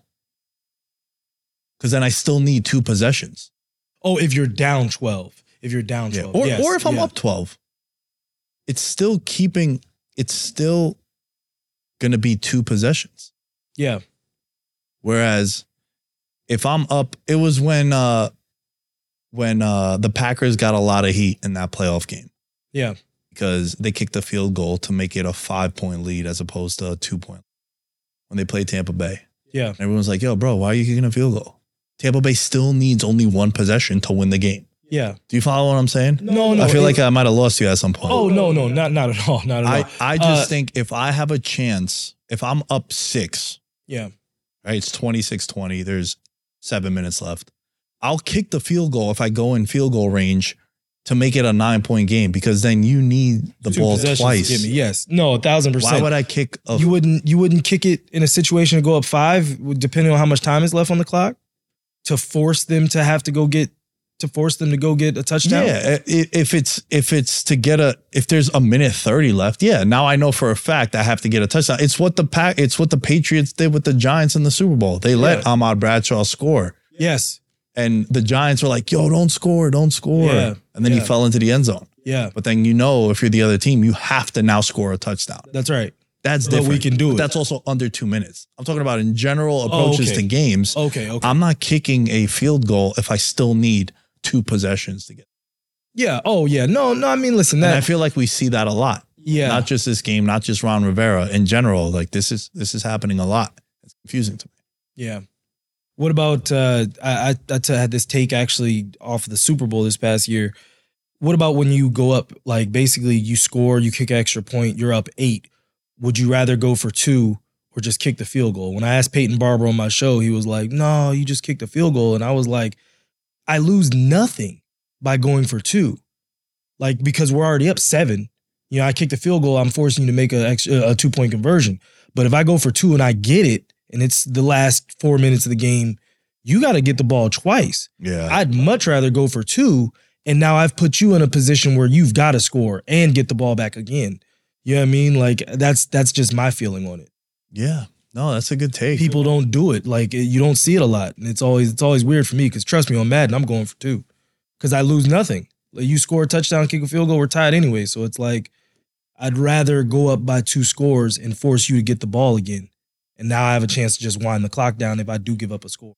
Speaker 4: because then I still need two possessions.
Speaker 5: oh, if you're down twelve, if you're down
Speaker 4: Yeah.
Speaker 5: twelve,
Speaker 4: Or
Speaker 5: yes,
Speaker 4: or if I'm
Speaker 5: yeah.
Speaker 4: up twelve, it's still keeping. It's still going to be two possessions.
Speaker 5: yeah,
Speaker 4: Whereas if I'm up, it was when uh, when uh, the Packers got a lot of heat in that playoff game
Speaker 5: yeah,
Speaker 4: because they kicked a field goal to make it a five point lead as opposed to a two point when they played Tampa Bay.
Speaker 5: yeah,
Speaker 4: And everyone's like, yo, bro, why are you kicking a field goal? Tampa Bay still needs only one possession to win the game.
Speaker 5: yeah.
Speaker 4: Do you follow what I'm saying?
Speaker 5: No, no.
Speaker 4: I feel
Speaker 5: it-
Speaker 4: like I might have lost you at some point.
Speaker 5: Oh, no, no, not not at all, not at
Speaker 4: I,
Speaker 5: all.
Speaker 4: I just
Speaker 5: Uh,
Speaker 4: think if I have a chance, if I'm up six,
Speaker 5: Yeah,
Speaker 4: right, it's twenty-six twenty, there's seven minutes left. I'll kick the field goal if I go in field goal range to make it a nine point game because then you need the
Speaker 5: two
Speaker 4: ball
Speaker 5: possessions to
Speaker 4: twice.
Speaker 5: get me. Yes, no, a thousand percent.
Speaker 4: Why would I kick a
Speaker 5: You wouldn't you wouldn't kick it in a situation to go up five, depending on how much time is left on the clock, to force them to have to go get to force them to go get a touchdown?
Speaker 4: Yeah, i- if it's if it's to get a if there's a minute thirty left, yeah. Now I know for a fact I have to get a touchdown. It's what the pack. It's what the Patriots did with the Giants in the Super Bowl. They let
Speaker 5: Yeah.
Speaker 4: Ahmad Bradshaw score,
Speaker 5: Yes.
Speaker 4: and the Giants were like, "Yo, don't score, don't score,"
Speaker 5: Yeah,
Speaker 4: and then
Speaker 5: yeah.
Speaker 4: he fell into the end zone.
Speaker 5: Yeah.
Speaker 4: But then you know if you're the other team, you have to now score a touchdown.
Speaker 5: That's right.
Speaker 4: That's
Speaker 5: But
Speaker 4: different.
Speaker 5: we can do
Speaker 4: But
Speaker 5: it.
Speaker 4: That's also under two minutes. I'm talking about in general approaches
Speaker 5: okay.
Speaker 4: to games.
Speaker 5: Okay, okay.
Speaker 4: I'm not kicking a field goal if I still need two possessions to get.
Speaker 5: Yeah. Oh, yeah. No, no. I mean, listen.
Speaker 4: And
Speaker 5: That
Speaker 4: I feel like we see that a lot.
Speaker 5: yeah.
Speaker 4: Not just this game, not just Ron Rivera. In general, like this is this is happening a lot. It's confusing to me.
Speaker 5: Yeah. What about uh I I, I t- had this take actually off of the Super Bowl this past year. What about when you go up, like basically you score, you kick an extra point, you're up eight. Would you rather go for two or just kick the field goal? When I asked Peyton Barber on my show, he was like, no, you just kick the field goal. And I was like, I lose nothing by going for two. Like, because we're already up seven. You know, I kick the field goal, I'm forcing you to make a, extra, a two-point conversion. But if I go for two and I get it, and it's the last four minutes of the game, you got to get the ball twice.
Speaker 4: Yeah.
Speaker 5: I'd much rather go for two, and now I've put you in a position where you've got to score and get the ball back again. You know what I mean? Like, that's that's just my feeling on it.
Speaker 4: Yeah. No, that's a good take.
Speaker 5: People don't do it. Like, you don't see it a lot, and it's always it's always weird for me because trust me, on Madden, I'm going for two because I lose nothing. Like, you score a touchdown, kick a field goal, we're tied anyway. So it's like I'd rather go up by two scores and force you to get the ball again. And now I have a chance to just wind the clock down if I do give up a score.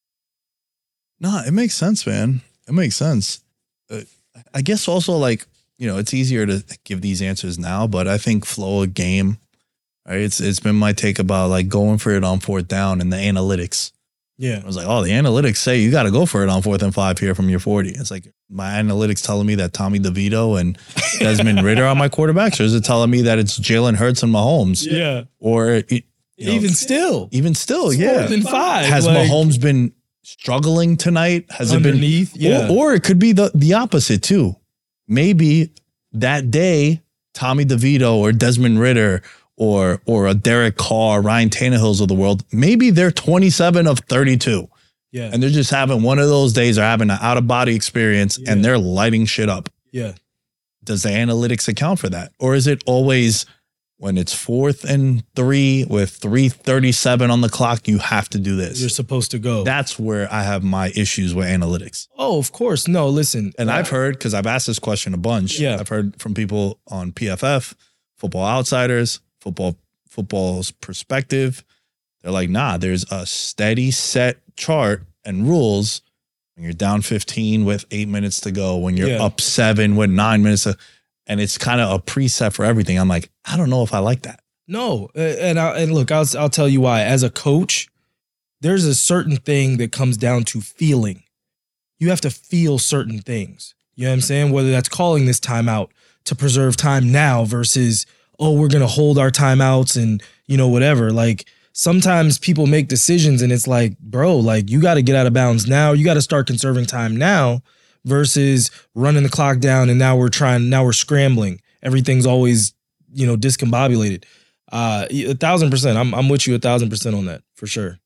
Speaker 4: No, it makes sense, man. It makes sense. Uh, I guess also, like, you know, it's easier to give these answers now, but I think flow of game, right? It's it's been my take about like going for it on fourth down and the analytics.
Speaker 5: Yeah.
Speaker 4: I was like, oh, the analytics say you got to go for it on fourth and five here from your forty. It's like my analytics telling me that Tommy DeVito and Desmond Ridder are my quarterbacks, or is it telling me that it's Jalen Hurts and Mahomes?
Speaker 5: Yeah.
Speaker 4: Or it, you know,
Speaker 5: Even still.
Speaker 4: even still,
Speaker 5: It's
Speaker 4: yeah.
Speaker 5: fourth and five.
Speaker 4: Has
Speaker 5: like,
Speaker 4: Mahomes been struggling tonight? Has
Speaker 5: underneath?
Speaker 4: it been?
Speaker 5: Yeah.
Speaker 4: Or, or it could be the, the opposite too. Maybe that day, Tommy DeVito or Desmond Ridder or or a Derek Carr, Ryan Tannehill's of the world, maybe they're twenty-seven of thirty-two.
Speaker 5: Yeah.
Speaker 4: And they're just having one of those days or having an out-of-body experience
Speaker 5: Yeah.
Speaker 4: and they're lighting shit up.
Speaker 5: Yeah.
Speaker 4: Does the analytics account for that? Or is it always when it's fourth and three with three thirty-seven on the clock, you have to do this?
Speaker 5: You're supposed to go.
Speaker 4: That's where I have my issues with analytics.
Speaker 5: oh, of course. No, listen.
Speaker 4: And
Speaker 5: uh,
Speaker 4: I've heard, because I've asked this question a bunch.
Speaker 5: Yeah.
Speaker 4: I've heard from people on P F F, Football Outsiders, football football's perspective. They're like, nah, there's a steady set chart and rules when you're down fifteen with eight minutes to go, when you're
Speaker 5: Yeah.
Speaker 4: up seven with nine minutes to, and it's kind of a preset for everything. I'm like, I don't know if I like that.
Speaker 5: No. Uh, And I, and look, I'll, I'll tell you why. As a coach, there's a certain thing that comes down to feeling. You have to feel certain things. You know what I'm saying? Whether that's calling this timeout to preserve time now versus, oh, we're going to hold our timeouts and, you know, whatever. Like, sometimes people make decisions and it's like, bro, like, you got to get out of bounds now. You got to start conserving time now versus running the clock down. And now we're trying, now we're scrambling. Everything's always, you know, discombobulated. Uh, a thousand percent. I'm, I'm with you a thousand percent on that for sure.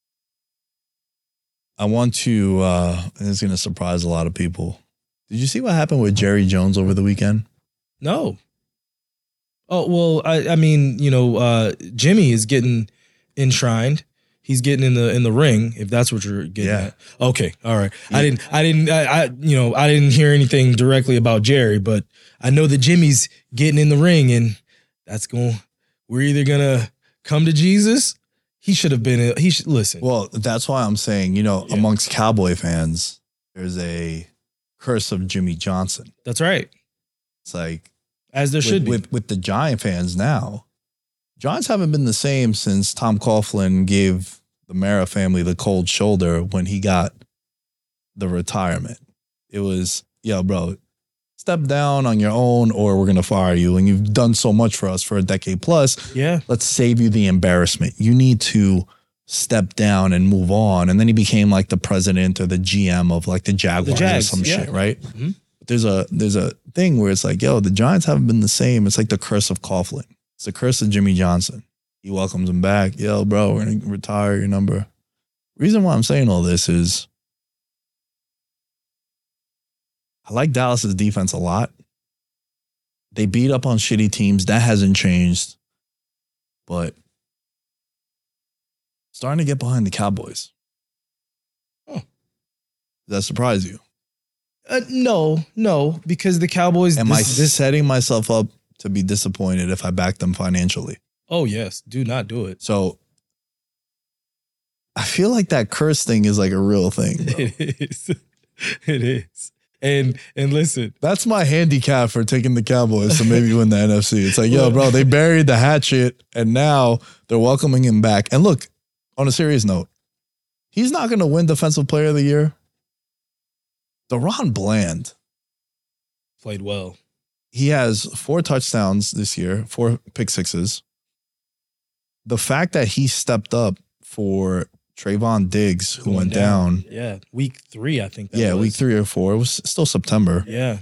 Speaker 4: I want to, uh, and it's going to surprise a lot of people. Did you see what happened with Jerry Jones over the weekend?
Speaker 5: No. Oh, well, I, I mean, you know, uh, Jimmy is getting enshrined. He's getting in the in the ring, if that's what you're getting
Speaker 4: Yeah.
Speaker 5: at. Okay, all right. I didn't, I didn't, I, I, you know, I didn't hear anything directly about Jerry, but I know that Jimmy's getting in the ring, and that's going. We're either gonna come to Jesus. He should have been. A, he should listen.
Speaker 4: Well, that's why I'm saying, you know,
Speaker 5: Yeah.
Speaker 4: amongst Cowboy fans, there's a curse of Jimmy Johnson.
Speaker 5: That's right.
Speaker 4: It's like
Speaker 5: As there should
Speaker 4: with,
Speaker 5: be.
Speaker 4: with with the Giant fans now. Giants haven't been the same since Tom Coughlin gave the Mara family the cold shoulder when he got the retirement. It was, yo, bro, step down on your own or we're going to fire you. And you've done so much for us for a decade plus.
Speaker 5: Yeah.
Speaker 4: Let's save you the embarrassment. You need to step down and move on. And then he became like the president or the G M of like the Jaguars
Speaker 5: Jags,
Speaker 4: or some
Speaker 5: yeah.
Speaker 4: shit, right?
Speaker 5: Mhm.
Speaker 4: There's a there's a thing where it's like, yo, the Giants haven't been the same. It's like the curse of Coughlin. It's the curse of Jimmy Johnson. He welcomes him back. Yo, bro, we're going to retire your number. Reason why I'm saying all this is I like Dallas's defense a lot. They beat up on shitty teams. That hasn't changed. But starting to get behind the Cowboys.
Speaker 5: Oh.
Speaker 4: Does that surprise you?
Speaker 5: Uh, no, no, because the Cowboys.
Speaker 4: Am
Speaker 5: this,
Speaker 4: I
Speaker 5: this
Speaker 4: setting myself up to be disappointed if I back them financially?
Speaker 5: Oh, yes. Do not do it.
Speaker 4: So I feel like that curse thing is like a real thing. Bro.
Speaker 5: It is. It is. And and listen.
Speaker 4: That's my handicap for taking the Cowboys to maybe win the N F C. It's like, yo, bro, they buried the hatchet and now they're welcoming him back. And look, on a serious note, he's not going to win Defensive Player of the Year. DaRon Bland
Speaker 5: Played well.
Speaker 4: He has four touchdowns this year, four pick sixes. The fact that he stepped up for Trayvon Diggs, who
Speaker 5: Going
Speaker 4: went down.
Speaker 5: down. Yeah. Week three, I think that
Speaker 4: Yeah,
Speaker 5: was.
Speaker 4: week three or four. It was still September.
Speaker 5: Yeah.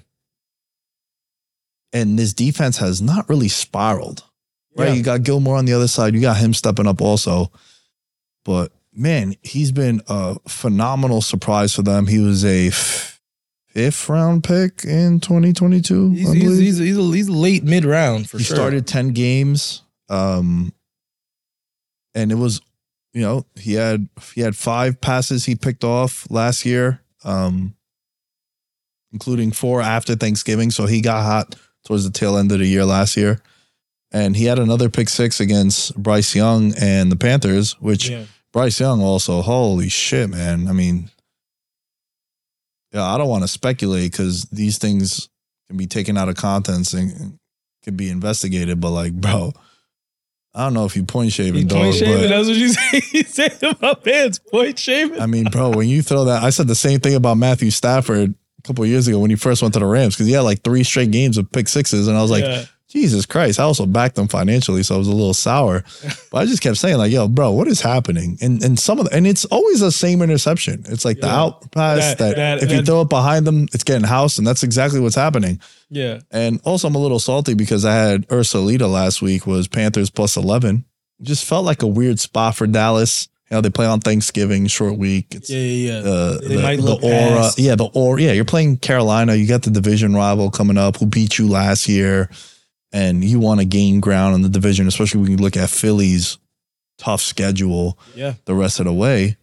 Speaker 4: And this defense has not really spiraled. Right?
Speaker 5: Yeah.
Speaker 4: You got Gilmore on the other side. You got him stepping up also. But, man, he's been a phenomenal surprise for them. He was a fifth round pick in twenty twenty-two.
Speaker 5: He's,
Speaker 4: I
Speaker 5: he's,
Speaker 4: believe.
Speaker 5: he's, he's, a, he's a late mid round for
Speaker 4: he
Speaker 5: sure.
Speaker 4: started ten games. Um, and it was, you know, he had he had five passes he picked off last year, um, including four after Thanksgiving. So he got hot towards the tail end of the year last year. And he had another pick six against Bryce Young and the Panthers, which
Speaker 5: Yeah.
Speaker 4: Bryce Young also, holy shit, man. I mean, yeah, I don't want to speculate because these things can be taken out of context and can be investigated. But like, bro, I don't know if you point shaving,
Speaker 5: He
Speaker 4: dog.
Speaker 5: point shaving,
Speaker 4: but,
Speaker 5: that's what you say. You said about pants, point shaving.
Speaker 4: I mean, bro, when you throw that, I said the same thing about Matthew Stafford a couple of years ago when he first went to the Rams because he had like three straight games of pick sixes. And I was like,
Speaker 5: Yeah.
Speaker 4: Jesus Christ. I also backed them financially, so I was a little sour. But I just kept saying, like, yo, bro, what is happening? And and some of the, and it's always the same interception. It's like the
Speaker 5: Yeah.
Speaker 4: out pass
Speaker 5: That-
Speaker 4: that,
Speaker 5: that-
Speaker 4: if you
Speaker 5: that-
Speaker 4: throw it behind them, it's getting housed, and that's exactly what's happening.
Speaker 5: Yeah.
Speaker 4: And also, I'm a little salty because I had Ursulita last week was Panthers plus eleven. It just felt like a weird spot for Dallas. You know, they play on Thanksgiving, short week. It's,
Speaker 5: Yeah, yeah, yeah.
Speaker 4: uh,
Speaker 5: They
Speaker 4: the,
Speaker 5: might
Speaker 4: the
Speaker 5: look
Speaker 4: aura.
Speaker 5: past.
Speaker 4: Yeah, the aura. Yeah, you're playing Carolina. You got the division rival coming up who beat you last year, and you want to gain ground in the division, especially when you look at Philly's tough schedule
Speaker 5: Yeah.
Speaker 4: the rest of the way.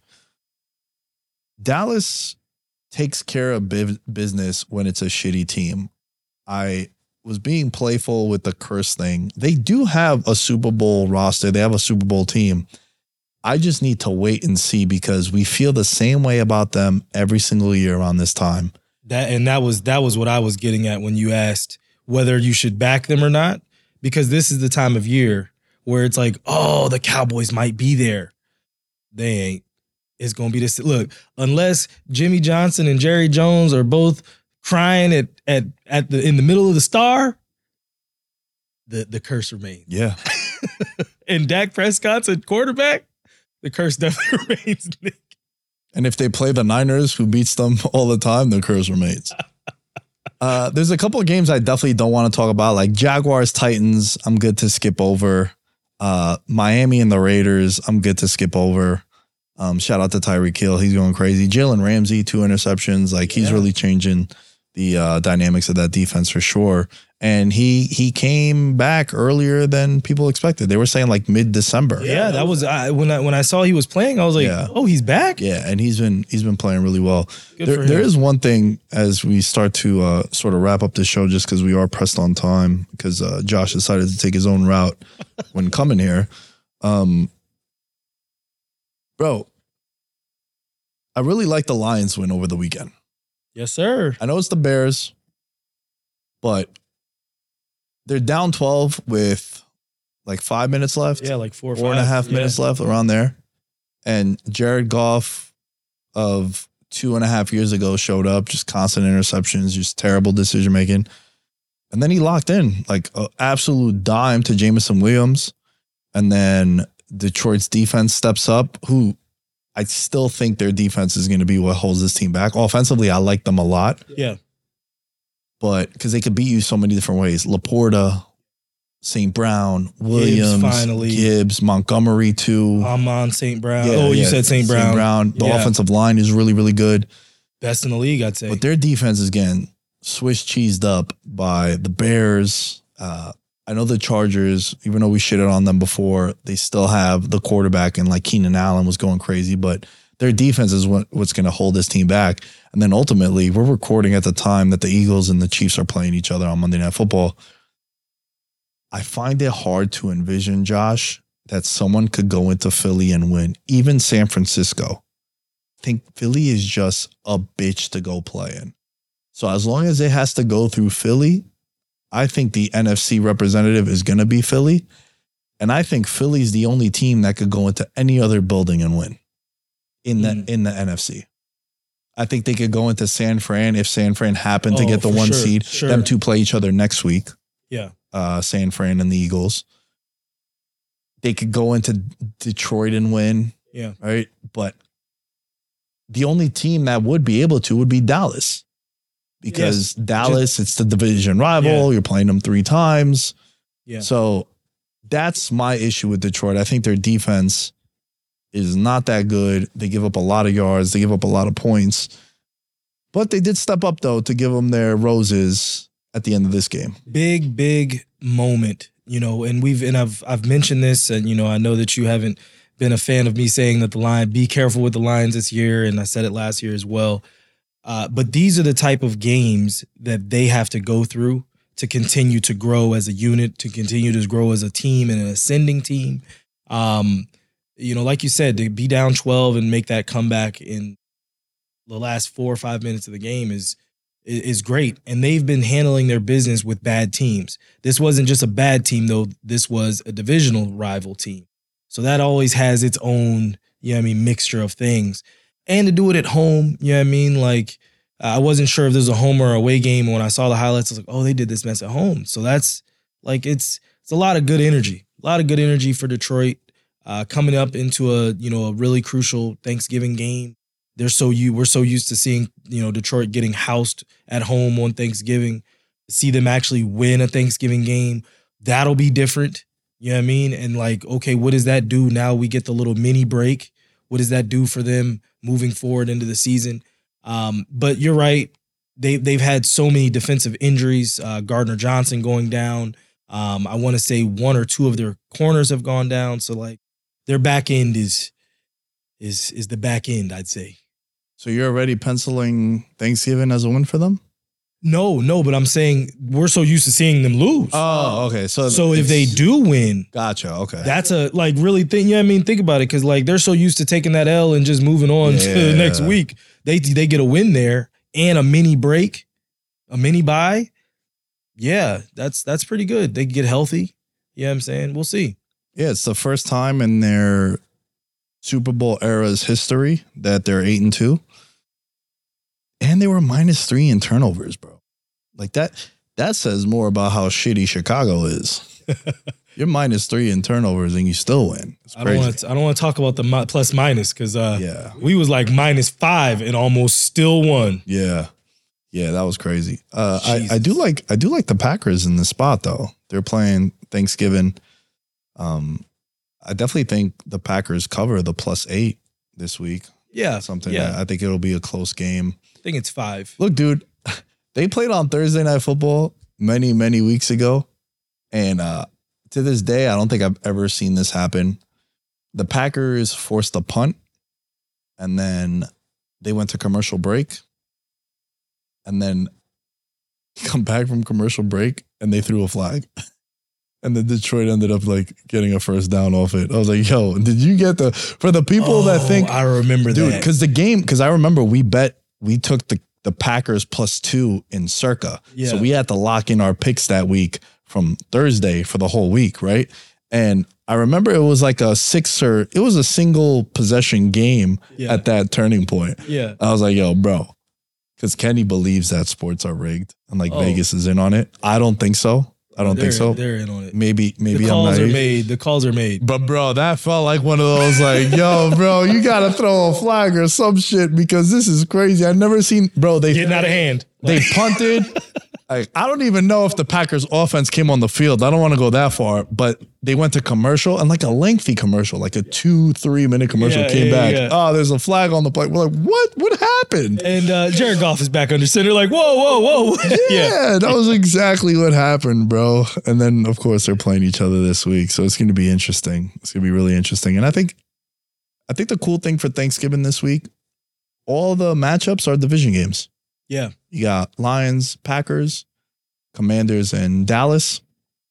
Speaker 4: Dallas takes care of bu- business when it's a shitty team. I was being playful with the curse thing. They do have a Super Bowl roster. They have a Super Bowl team. I just need to wait and see because we feel the same way about them every single year around this time.
Speaker 5: That and that was that was what I was getting at when you asked whether you should back them or not, because this is the time of year where it's like, oh, the Cowboys might be there. They ain't. It's gonna be this. Look, unless Jimmy Johnson and Jerry Jones are both crying at at at the in the middle of the star, the the curse remains.
Speaker 4: Yeah.
Speaker 5: And Dak Prescott's at quarterback, the curse definitely remains, Nick.
Speaker 4: And if they play the Niners, who beats them all the time, the curse remains. Uh, there's a couple of games I definitely don't want to talk about, like Jaguars, Titans. I'm good to skip over. Uh, Miami and the Raiders. I'm good to skip over. Um, shout out to Tyreek Hill. He's going crazy. Jalen Ramsey, two interceptions. Like he's
Speaker 5: Yeah.
Speaker 4: really changing the uh, dynamics of that defense for sure. And he he came back earlier than people expected. They were saying like mid-December.
Speaker 5: Yeah, that was I, when I when I saw he was playing, I was like,
Speaker 4: Yeah.
Speaker 5: oh, he's back.
Speaker 4: Yeah, and he's been he's been playing really well.
Speaker 5: Good
Speaker 4: There,
Speaker 5: for him.
Speaker 4: there is one thing as we start to uh, sort of wrap up the show, just because we are pressed on time, because uh, Josh decided to take his own route when coming here. Um, bro, I really like the Lions win over the weekend.
Speaker 5: Yes, sir.
Speaker 4: I know it's the Bears, but they're down twelve with like five minutes left.
Speaker 5: Yeah, like four or
Speaker 4: four and a
Speaker 5: five.
Speaker 4: half
Speaker 5: Yeah.
Speaker 4: minutes left around there. And Jared Goff of two and a half years ago showed up, just constant interceptions, just terrible decision making. And then he locked in like an absolute dime to Jameson Williams. And then Detroit's defense steps up, who I still think their defense is going to be what holds this team back. Offensively, I like them a lot,
Speaker 5: Yeah.
Speaker 4: but because they could beat you so many different ways. Laporta, Saint Brown, Williams,
Speaker 5: finally.
Speaker 4: Gibbs, Montgomery too.
Speaker 5: Amon Saint Brown.
Speaker 4: Yeah,
Speaker 5: oh, you
Speaker 4: yeah,
Speaker 5: said Saint Brown.
Speaker 4: The
Speaker 5: Yeah.
Speaker 4: offensive line is really, really good.
Speaker 5: Best in the league, I'd say.
Speaker 4: But their defense is getting Swiss cheesed up by the Bears. Uh, I know the Chargers, even though we shitted on them before, they still have the quarterback, and like Keenan Allen was going crazy, but their defense is what, what's going to hold this team back. And then ultimately, we're recording at the time that the Eagles and the Chiefs are playing each other on Monday Night Football. I find it hard to envision, Josh, that someone could go into Philly and win. Even San Francisco. I think Philly is just a bitch to go play in. So as long as it has to go through Philly, I think the N F C representative is going to be Philly. And I think Philly's the only team that could go into any other building and win in the, mm. in the N F C. I think they could go into San Fran if San Fran happened to
Speaker 5: oh,
Speaker 4: get the one
Speaker 5: sure,
Speaker 4: seed.
Speaker 5: Sure.
Speaker 4: Them two play each other next week.
Speaker 5: Yeah.
Speaker 4: Uh, San Fran and the Eagles. They could go into Detroit and win.
Speaker 5: Yeah.
Speaker 4: Right. But the only team that would be able to would be Dallas. Because yes. Dallas, Just, it's the division rival. Yeah. You're playing them three times.
Speaker 5: Yeah.
Speaker 4: So that's my issue with Detroit. I think their defense is not that good. They give up a lot of yards. They give up a lot of points. But they did step up, though, to give them their roses at the end of this game.
Speaker 5: Big, big moment, you know, and we've and I've I've mentioned this, and, you know, I know that you haven't been a fan of me saying that the Lions, be careful with the Lions this year, and I said it last year as well. Uh, but these are the type of games that they have to go through to continue to grow as a unit, to continue to grow as a team and an ascending team. Um, you know, like you said, to be down twelve and make that comeback in the last four or five minutes of the game is is great. And they've been handling their business with bad teams. This wasn't just a bad team, though. This was a divisional rival team. So that always has its own, you know what I mean, mixture of things. And to do it at home, you know what I mean? Like, I wasn't sure if there's a home or away game. When I saw the highlights, I was like, oh, they did this mess at home. So that's like, it's it's a lot of good energy. A lot of good energy for Detroit uh, coming up into a, you know, a really crucial Thanksgiving game. They're so you we're so used to seeing, you know, Detroit getting housed at home on Thanksgiving. See them actually win a Thanksgiving game. That'll be different. You know what I mean? And like, okay, what does that do? Now we get the little mini break. What does that do for them moving forward into the season? Um, but you're right. They, they've had so many defensive injuries. Uh, Gardner Johnson going down. Um, I want to say one or two of their corners have gone down. So like their back end is is is the back end, I'd say.
Speaker 4: So you're already penciling Thanksgiving as a win for them?
Speaker 5: No, no, but I'm saying we're so used to seeing them lose.
Speaker 4: Oh, okay. So
Speaker 5: so if they do win,
Speaker 4: gotcha. Okay,
Speaker 5: that's a like really thing. Yeah, I mean, think about it, because like they're so used to taking that L and just moving on yeah. to the next week. They they get a win there and a mini break, a mini bye. Yeah, that's that's pretty good. They get healthy. Yeah, you know what I'm saying, we'll see.
Speaker 4: Yeah, it's the first time in their Super Bowl era's history that they're eight and two. And they were minus three in turnovers, bro. Like that, that says more about how shitty Chicago is. You're minus three in turnovers and you still win.
Speaker 5: I don't want to. I don't want to talk about the mi- plus minus because uh,
Speaker 4: yeah,
Speaker 5: we was like minus five and almost still won.
Speaker 4: Yeah, yeah, that was crazy. Uh, I, I do like I do like the Packers in this spot though. They're playing Thanksgiving. Um, I definitely think the Packers cover the plus eight this week.
Speaker 5: Yeah,
Speaker 4: something.
Speaker 5: Yeah.
Speaker 4: That I think it'll be a close game.
Speaker 5: I think it's five.
Speaker 4: Look, dude, they played on Thursday Night Football many, many weeks ago. And uh, to this day, I don't think I've ever seen this happen. The Packers forced a punt, and then they went to commercial break. And then come back from commercial break, and they threw a flag. And then Detroit ended up like getting a first down off it. I was like, yo, did you get the, for the people oh, that think.
Speaker 5: I remember
Speaker 4: dude,
Speaker 5: that.
Speaker 4: Because the game, because I remember we bet, we took the, the Packers plus two in Circa.
Speaker 5: Yeah.
Speaker 4: So we had to lock in our picks that week from Thursday for the whole week, right? And I remember it was like a six or, it was a single possession game yeah. at that turning point.
Speaker 5: Yeah.
Speaker 4: I was like, yo, bro, because Kenny believes that sports are rigged and like
Speaker 5: oh.
Speaker 4: Vegas is in on it. I don't think so. I don't
Speaker 5: they're,
Speaker 4: think so.
Speaker 5: They're in on it.
Speaker 4: Maybe, maybe
Speaker 5: the calls
Speaker 4: I'm
Speaker 5: are
Speaker 4: naive.
Speaker 5: made. The calls are made.
Speaker 4: But bro, that felt like one of those like, yo, bro, you gotta throw a flag or some shit because this is crazy. I've never seen, bro. They
Speaker 5: getting out of hand.
Speaker 4: They punted. Like, I don't even know if the Packers offense came on the field. I don't want to go that far, but they went to commercial and like a lengthy commercial, like a two, three minute commercial
Speaker 5: yeah,
Speaker 4: came
Speaker 5: yeah,
Speaker 4: back.
Speaker 5: Yeah.
Speaker 4: Oh, there's a flag on the play. We're like, what? What happened?
Speaker 5: And uh, Jared Goff is back under center. Like, whoa, whoa, whoa.
Speaker 4: yeah, yeah, that was exactly what happened, bro. And then, of course, they're playing each other this week. So it's going to be interesting. It's going to be really interesting. And I think, I think the cool thing for Thanksgiving this week, all the matchups are division games.
Speaker 5: Yeah.
Speaker 4: You got Lions, Packers, Commanders, and Dallas.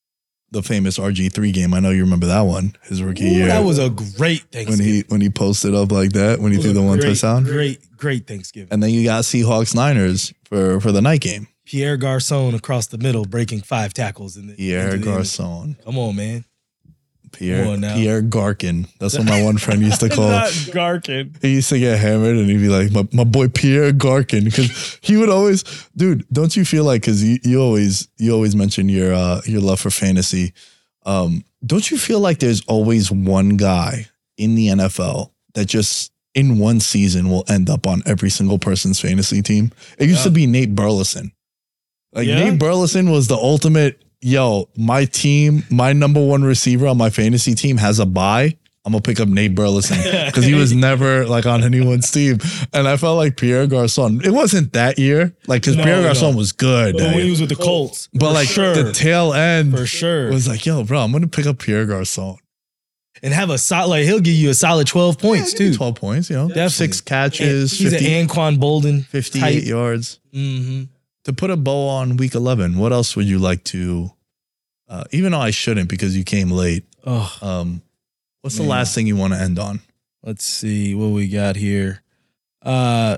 Speaker 4: the famous R G three game. I know you remember that one, his rookie
Speaker 5: Ooh,
Speaker 4: year.
Speaker 5: that was a great Thanksgiving.
Speaker 4: when he when he posted up like that, when he threw the one
Speaker 5: great,
Speaker 4: touchdown.
Speaker 5: Great, great Thanksgiving.
Speaker 4: And then you got Seahawks Niners for, for the night game.
Speaker 5: Pierre Garçon across the middle, breaking five tackles in the
Speaker 4: Pierre
Speaker 5: into the-
Speaker 4: Garçon.
Speaker 5: Come on, man.
Speaker 4: Pierre
Speaker 5: Come on now.
Speaker 4: Pierre Garkin. That's what my one friend used to call
Speaker 5: Not
Speaker 4: him.
Speaker 5: Garkin.
Speaker 4: He used to get hammered and he'd be like, my, my boy Pierre Garkin. Because he would always, dude, don't you feel like, because you, you always you always mention your uh, your love for fantasy. Um, don't you feel like there's always one guy in the N F L that just in one season will end up on every single person's fantasy team? It used
Speaker 5: Yeah.
Speaker 4: to be Nate Burleson. Like
Speaker 5: Yeah.
Speaker 4: Nate Burleson was the ultimate, yo, my team, my number one receiver on my fantasy team has a bye. I'm going to pick up Nate Burleson because he was never like on anyone's team. And I felt like Pierre Garçon, it wasn't that year. Like, because
Speaker 5: No,
Speaker 4: Pierre Garçon
Speaker 5: no.
Speaker 4: was good.
Speaker 5: But when he was with the Colts.
Speaker 4: But
Speaker 5: for
Speaker 4: like
Speaker 5: sure.
Speaker 4: the tail end
Speaker 5: For sure.
Speaker 4: was like, yo, bro, I'm going to pick up Pierre Garçon.
Speaker 5: and have a solid, like, he'll give you a solid twelve points,
Speaker 4: Yeah, give me
Speaker 5: too.
Speaker 4: twelve points, you know,
Speaker 5: Definitely.
Speaker 4: six catches,
Speaker 5: He's
Speaker 4: fifty,
Speaker 5: an Anquan Bolden.
Speaker 4: fifty-eight yards.
Speaker 5: Mm-hmm.
Speaker 4: To put a bow on week eleven, what else would you like to, uh, even though I shouldn't because you came late,
Speaker 5: Oh,
Speaker 4: um, what's the
Speaker 5: Man.
Speaker 4: last thing you want to end on?
Speaker 5: let's see what we got here. Uh,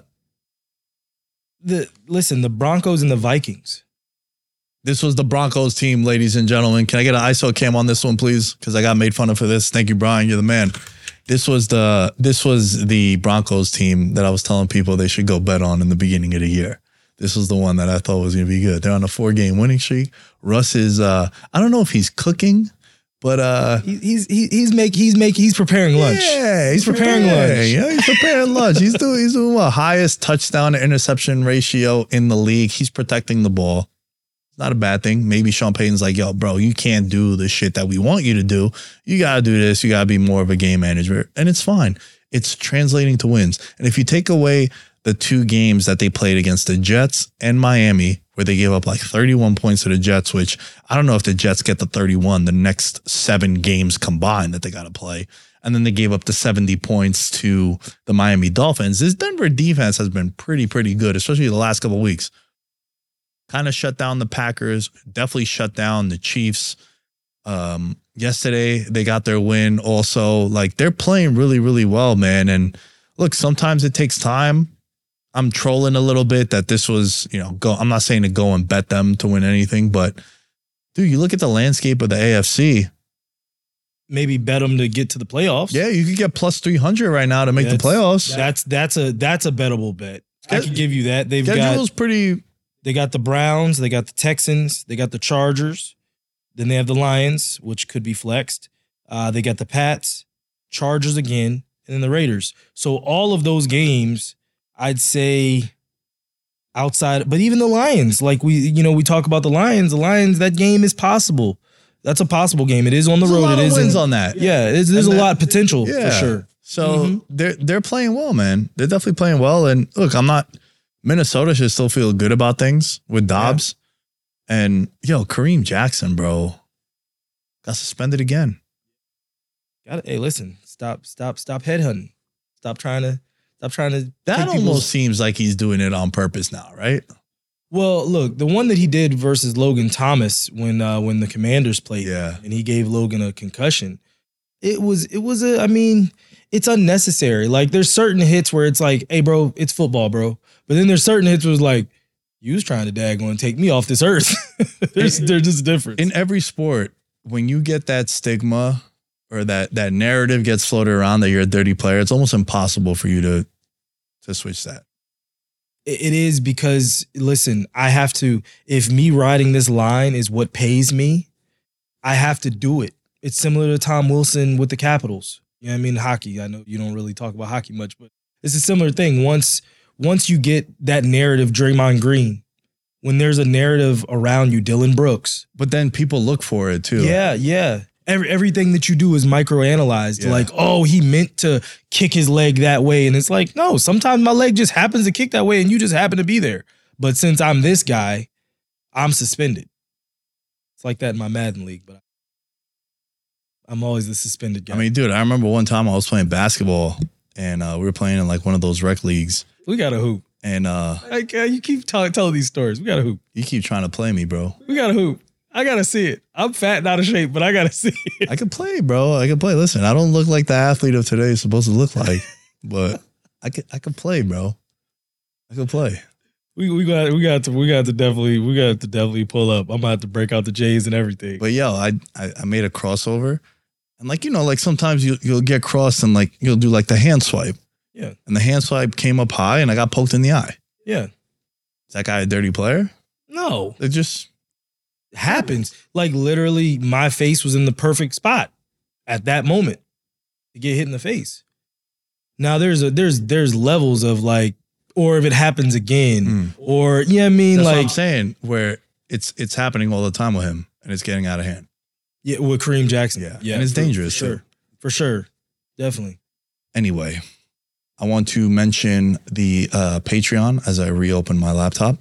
Speaker 5: the listen, the Broncos and the Vikings.
Speaker 4: This was the Broncos team, ladies and gentlemen. Can I get an I S O cam on this one, please? Because I got made fun of for this. Thank you, Brian. You're the man. This was the this was the Broncos team that I was telling people they should go bet on in the beginning of the year. This was the one that I thought was going to be good. They're on a four-game winning streak. Russ is, uh, I don't know if he's cooking, but uh,
Speaker 5: He, he's he, he's make he's make he's preparing lunch.
Speaker 4: yeah, he's
Speaker 5: preparing
Speaker 4: preparing
Speaker 5: lunch.
Speaker 4: Yeah, he's preparing lunch. He's doing he's doing what highest touchdown to interception ratio in the league. He's protecting the ball. It's not a bad thing. Maybe Sean Payton's like, yo, bro, you can't do the shit that we want you to do. You got to do this. You got to be more of a game manager. And it's fine. It's translating to wins. And if you take away the two games that they played against the Jets and Miami, where they gave up like thirty-one points to the Jets, which I don't know if the Jets get the thirty-one the next seven games combined that they got to play. And then they gave up the seventy points to the Miami Dolphins. This Denver defense has been pretty, pretty good, especially the last couple of weeks. Kind of shut down the Packers, definitely shut down the Chiefs. Um, yesterday, they got their win also. Like, they're playing really, really well, man. And look, sometimes it takes time. I'm trolling a little bit that this was, you know, go. I'm not saying to go and bet them to win anything, but dude, you look at the landscape of the A F C.
Speaker 5: Maybe bet them to get to the playoffs.
Speaker 4: Yeah, you could get plus three hundred right now to make the
Speaker 5: That's-
Speaker 4: playoffs.
Speaker 5: That's that's a that's a bettable bet. I
Speaker 4: Schedule-
Speaker 5: can give you that. They've
Speaker 4: Schedule's
Speaker 5: got
Speaker 4: pretty.
Speaker 5: they got the Browns, they got the Texans, they got the Chargers, then they have the Lions, which could be flexed. Uh, they got the Pats, Chargers again, and then the Raiders. So all of those games, I'd say outside, but even the Lions, like we, you know, we talk about the Lions. The Lions, that game is possible. That's a possible game. It is on the
Speaker 4: There's
Speaker 5: road.
Speaker 4: a lot
Speaker 5: It
Speaker 4: of
Speaker 5: is
Speaker 4: wins
Speaker 5: in-
Speaker 4: on that.
Speaker 5: Yeah, it's, there's
Speaker 4: And
Speaker 5: a
Speaker 4: that-
Speaker 5: lot of potential
Speaker 4: Yeah.
Speaker 5: for sure.
Speaker 4: So
Speaker 5: Mhm.
Speaker 4: they're they're playing well, man. They're definitely playing well. And look, I'm not. Minnesota should still feel good about things with Dobbs. And yo, Kareem Jackson, bro, got suspended again.
Speaker 5: Got it. Hey, listen, stop, stop, stop headhunting. Stop trying to, stop trying to.
Speaker 4: That
Speaker 5: take people's-
Speaker 4: almost seems like he's doing it on purpose now, right?
Speaker 5: Well, look, the one that he did versus Logan Thomas when uh, when the Commanders played,
Speaker 4: Yeah.
Speaker 5: and he gave Logan a concussion. It was, it was a. I mean, it's unnecessary. Like, there's certain hits where it's like, hey, bro, it's football, bro. But then there's certain hits where it's like, you was trying to daggone take me off this earth. there's, there's just a difference.
Speaker 4: In every sport, when you get that stigma or that that narrative gets floated around that you're a dirty player, it's almost impossible for you to to switch that.
Speaker 5: It is because, listen, I have to, if me riding this line is what pays me, I have to do it. It's similar to Tom Wilson with the Capitals. You know what I mean? Hockey. I know you don't really talk about hockey much, but it's a similar thing. Once once you get that narrative, Draymond Green, when there's a narrative around you, Dylan Brooks.
Speaker 4: But then people look for it too.
Speaker 5: Yeah, yeah. Every, everything that you do is microanalyzed.
Speaker 4: Yeah.
Speaker 5: Like, oh, he meant to kick his leg that way. And it's like, no, sometimes my leg just happens to kick that way and you just happen to be there. But since I'm this guy, I'm suspended. It's like that in my Madden league, but I'm always the suspended guy.
Speaker 4: I mean, dude, I remember one time I was playing basketball and uh, we were playing in like one of those rec leagues.
Speaker 5: we got a hoop.
Speaker 4: And uh,
Speaker 5: Like, uh, you keep tell- telling these stories. We got a hoop.
Speaker 4: you keep trying to play me, bro.
Speaker 5: We got a hoop. I gotta see it. I'm fat and out of shape, but I gotta see it.
Speaker 4: I can play, bro. I can play. Listen, I don't look like the athlete of today is supposed to look like, but I can I can play, bro. I can play.
Speaker 5: We we got we got to we got to definitely we got to definitely pull up. I'm gonna have to break out the J's and everything.
Speaker 4: But yo, I I, I made a crossover, and like you know, like sometimes you you'll get crossed and like you'll do like the hand swipe.
Speaker 5: Yeah.
Speaker 4: And the hand swipe came up high, and I got poked in the eye.
Speaker 5: Yeah.
Speaker 4: Is that guy a dirty player?
Speaker 5: No.
Speaker 4: It just
Speaker 5: happens. Like literally, my face was in the perfect spot at that moment to get hit in the face. Now there's a there's there's levels of like, or if it happens again, mm. or yeah, you know I mean,
Speaker 4: that's
Speaker 5: like
Speaker 4: what I'm saying, where it's it's happening all the time with him, and it's getting out of hand.
Speaker 5: Yeah, with Kareem Jackson.
Speaker 4: Yeah,
Speaker 5: yeah,
Speaker 4: and it's
Speaker 5: for,
Speaker 4: dangerous.
Speaker 5: For sure,
Speaker 4: too.
Speaker 5: for sure, definitely.
Speaker 4: Anyway, I want to mention the uh, Patreon as I reopen my laptop.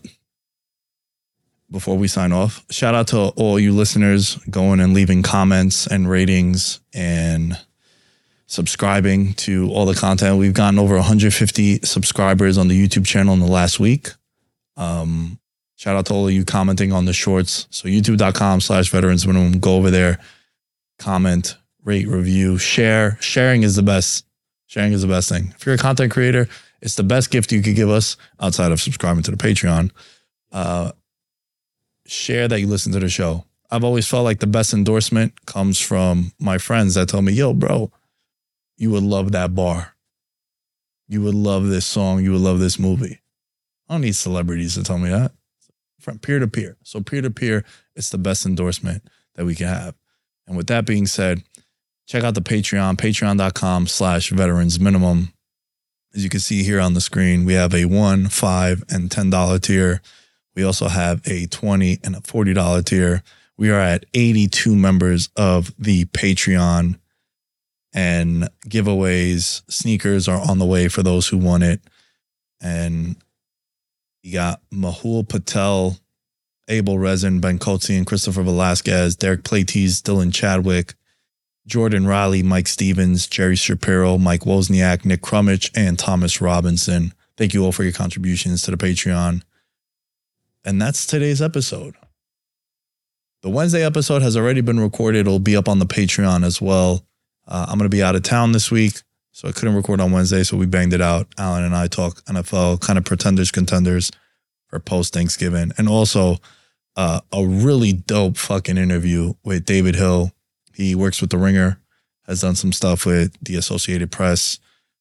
Speaker 4: Before we sign off, shout out to all you listeners going and leaving comments and ratings and subscribing to all the content. We've gotten over one hundred fifty subscribers on the YouTube channel in the last week. Um, shout out to all of you commenting on the shorts. So youtube.com slash veterans minimum. Go over there, comment, rate, review, share. Sharing is the best. Sharing is the best thing. If you're a content creator, it's the best gift you could give us outside of subscribing to the Patreon. Uh, share that you listen to the show. I've always felt like the best endorsement comes from my friends that tell me, yo, bro, you would love that bar. You would love this song. You would love this movie. I don't need celebrities to tell me that. From peer to peer. So peer to peer, it's the best endorsement that we can have. And with that being said, check out the Patreon, patreon.com slash veterans minimum. As you can see here on the screen, we have a one, five, and ten dollar tier. We also have a twenty and a forty dollar tier. We are at eighty-two members of the Patreon, and giveaways, sneakers are on the way for those who want it. And you got Mahul Patel, Abel Rezin, Ben Kotzian, Christopher Velasquez, Derek Platees, Dylan Chadwick, Jordan Riley, Mike Stevens, Jerry Shapiro, Mike Wozniak, Nick Crummich, and Thomas Robinson. Thank you all for your contributions to the Patreon. And that's today's episode. The Wednesday episode has already been recorded. It'll be up on the Patreon as well. Uh, I'm going to be out of town this week, so I couldn't record on Wednesday, so we banged it out. Alan and I talk N F L, kind of pretenders, contenders for post-Thanksgiving. And also uh, a really dope fucking interview with David Hill. He works with The Ringer, has done some stuff with the Associated Press,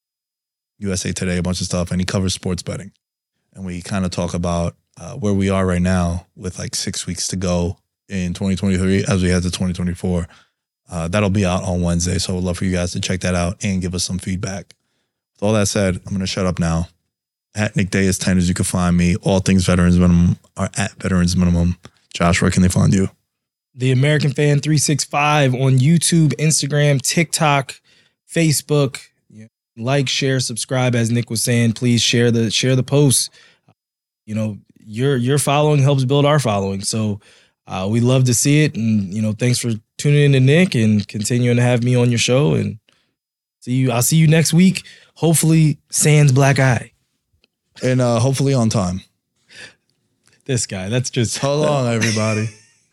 Speaker 4: U S A Today, a bunch of stuff, and he covers sports betting. And we kind of talk about uh, where we are right now with like six weeks to go in twenty twenty-three as we head to twenty twenty-four. Uh, that'll be out on Wednesday, so I'd love for you guys to check that out and give us some feedback. With all that said, I'm going to shut up now. At Nick Day is ten as you can find me. All things Veterans Minimum are at Veterans Minimum. Josh, where can they find you?
Speaker 5: The American Fan three sixty-five on YouTube, Instagram, TikTok, Facebook. Like, share, subscribe. As Nick was saying, please share the share the posts. You know, your your following helps build our following. So uh, we love to see it. And, you know, thanks for tuning in to Nick and continuing to have me on your show. And see you. I'll see you next week. Hopefully, sans black eye.
Speaker 4: And uh, hopefully on time.
Speaker 5: This guy, that's just...
Speaker 4: So long, everybody.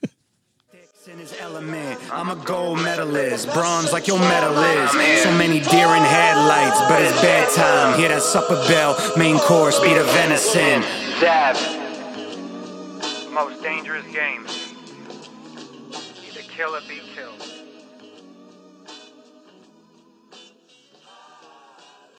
Speaker 3: I'm a gold medalist, bronze like your medal is. So many deer in headlights, but it's bedtime. Hear that supper bell, main course, be the venison.
Speaker 6: Dab. Most dangerous game. Either kill or be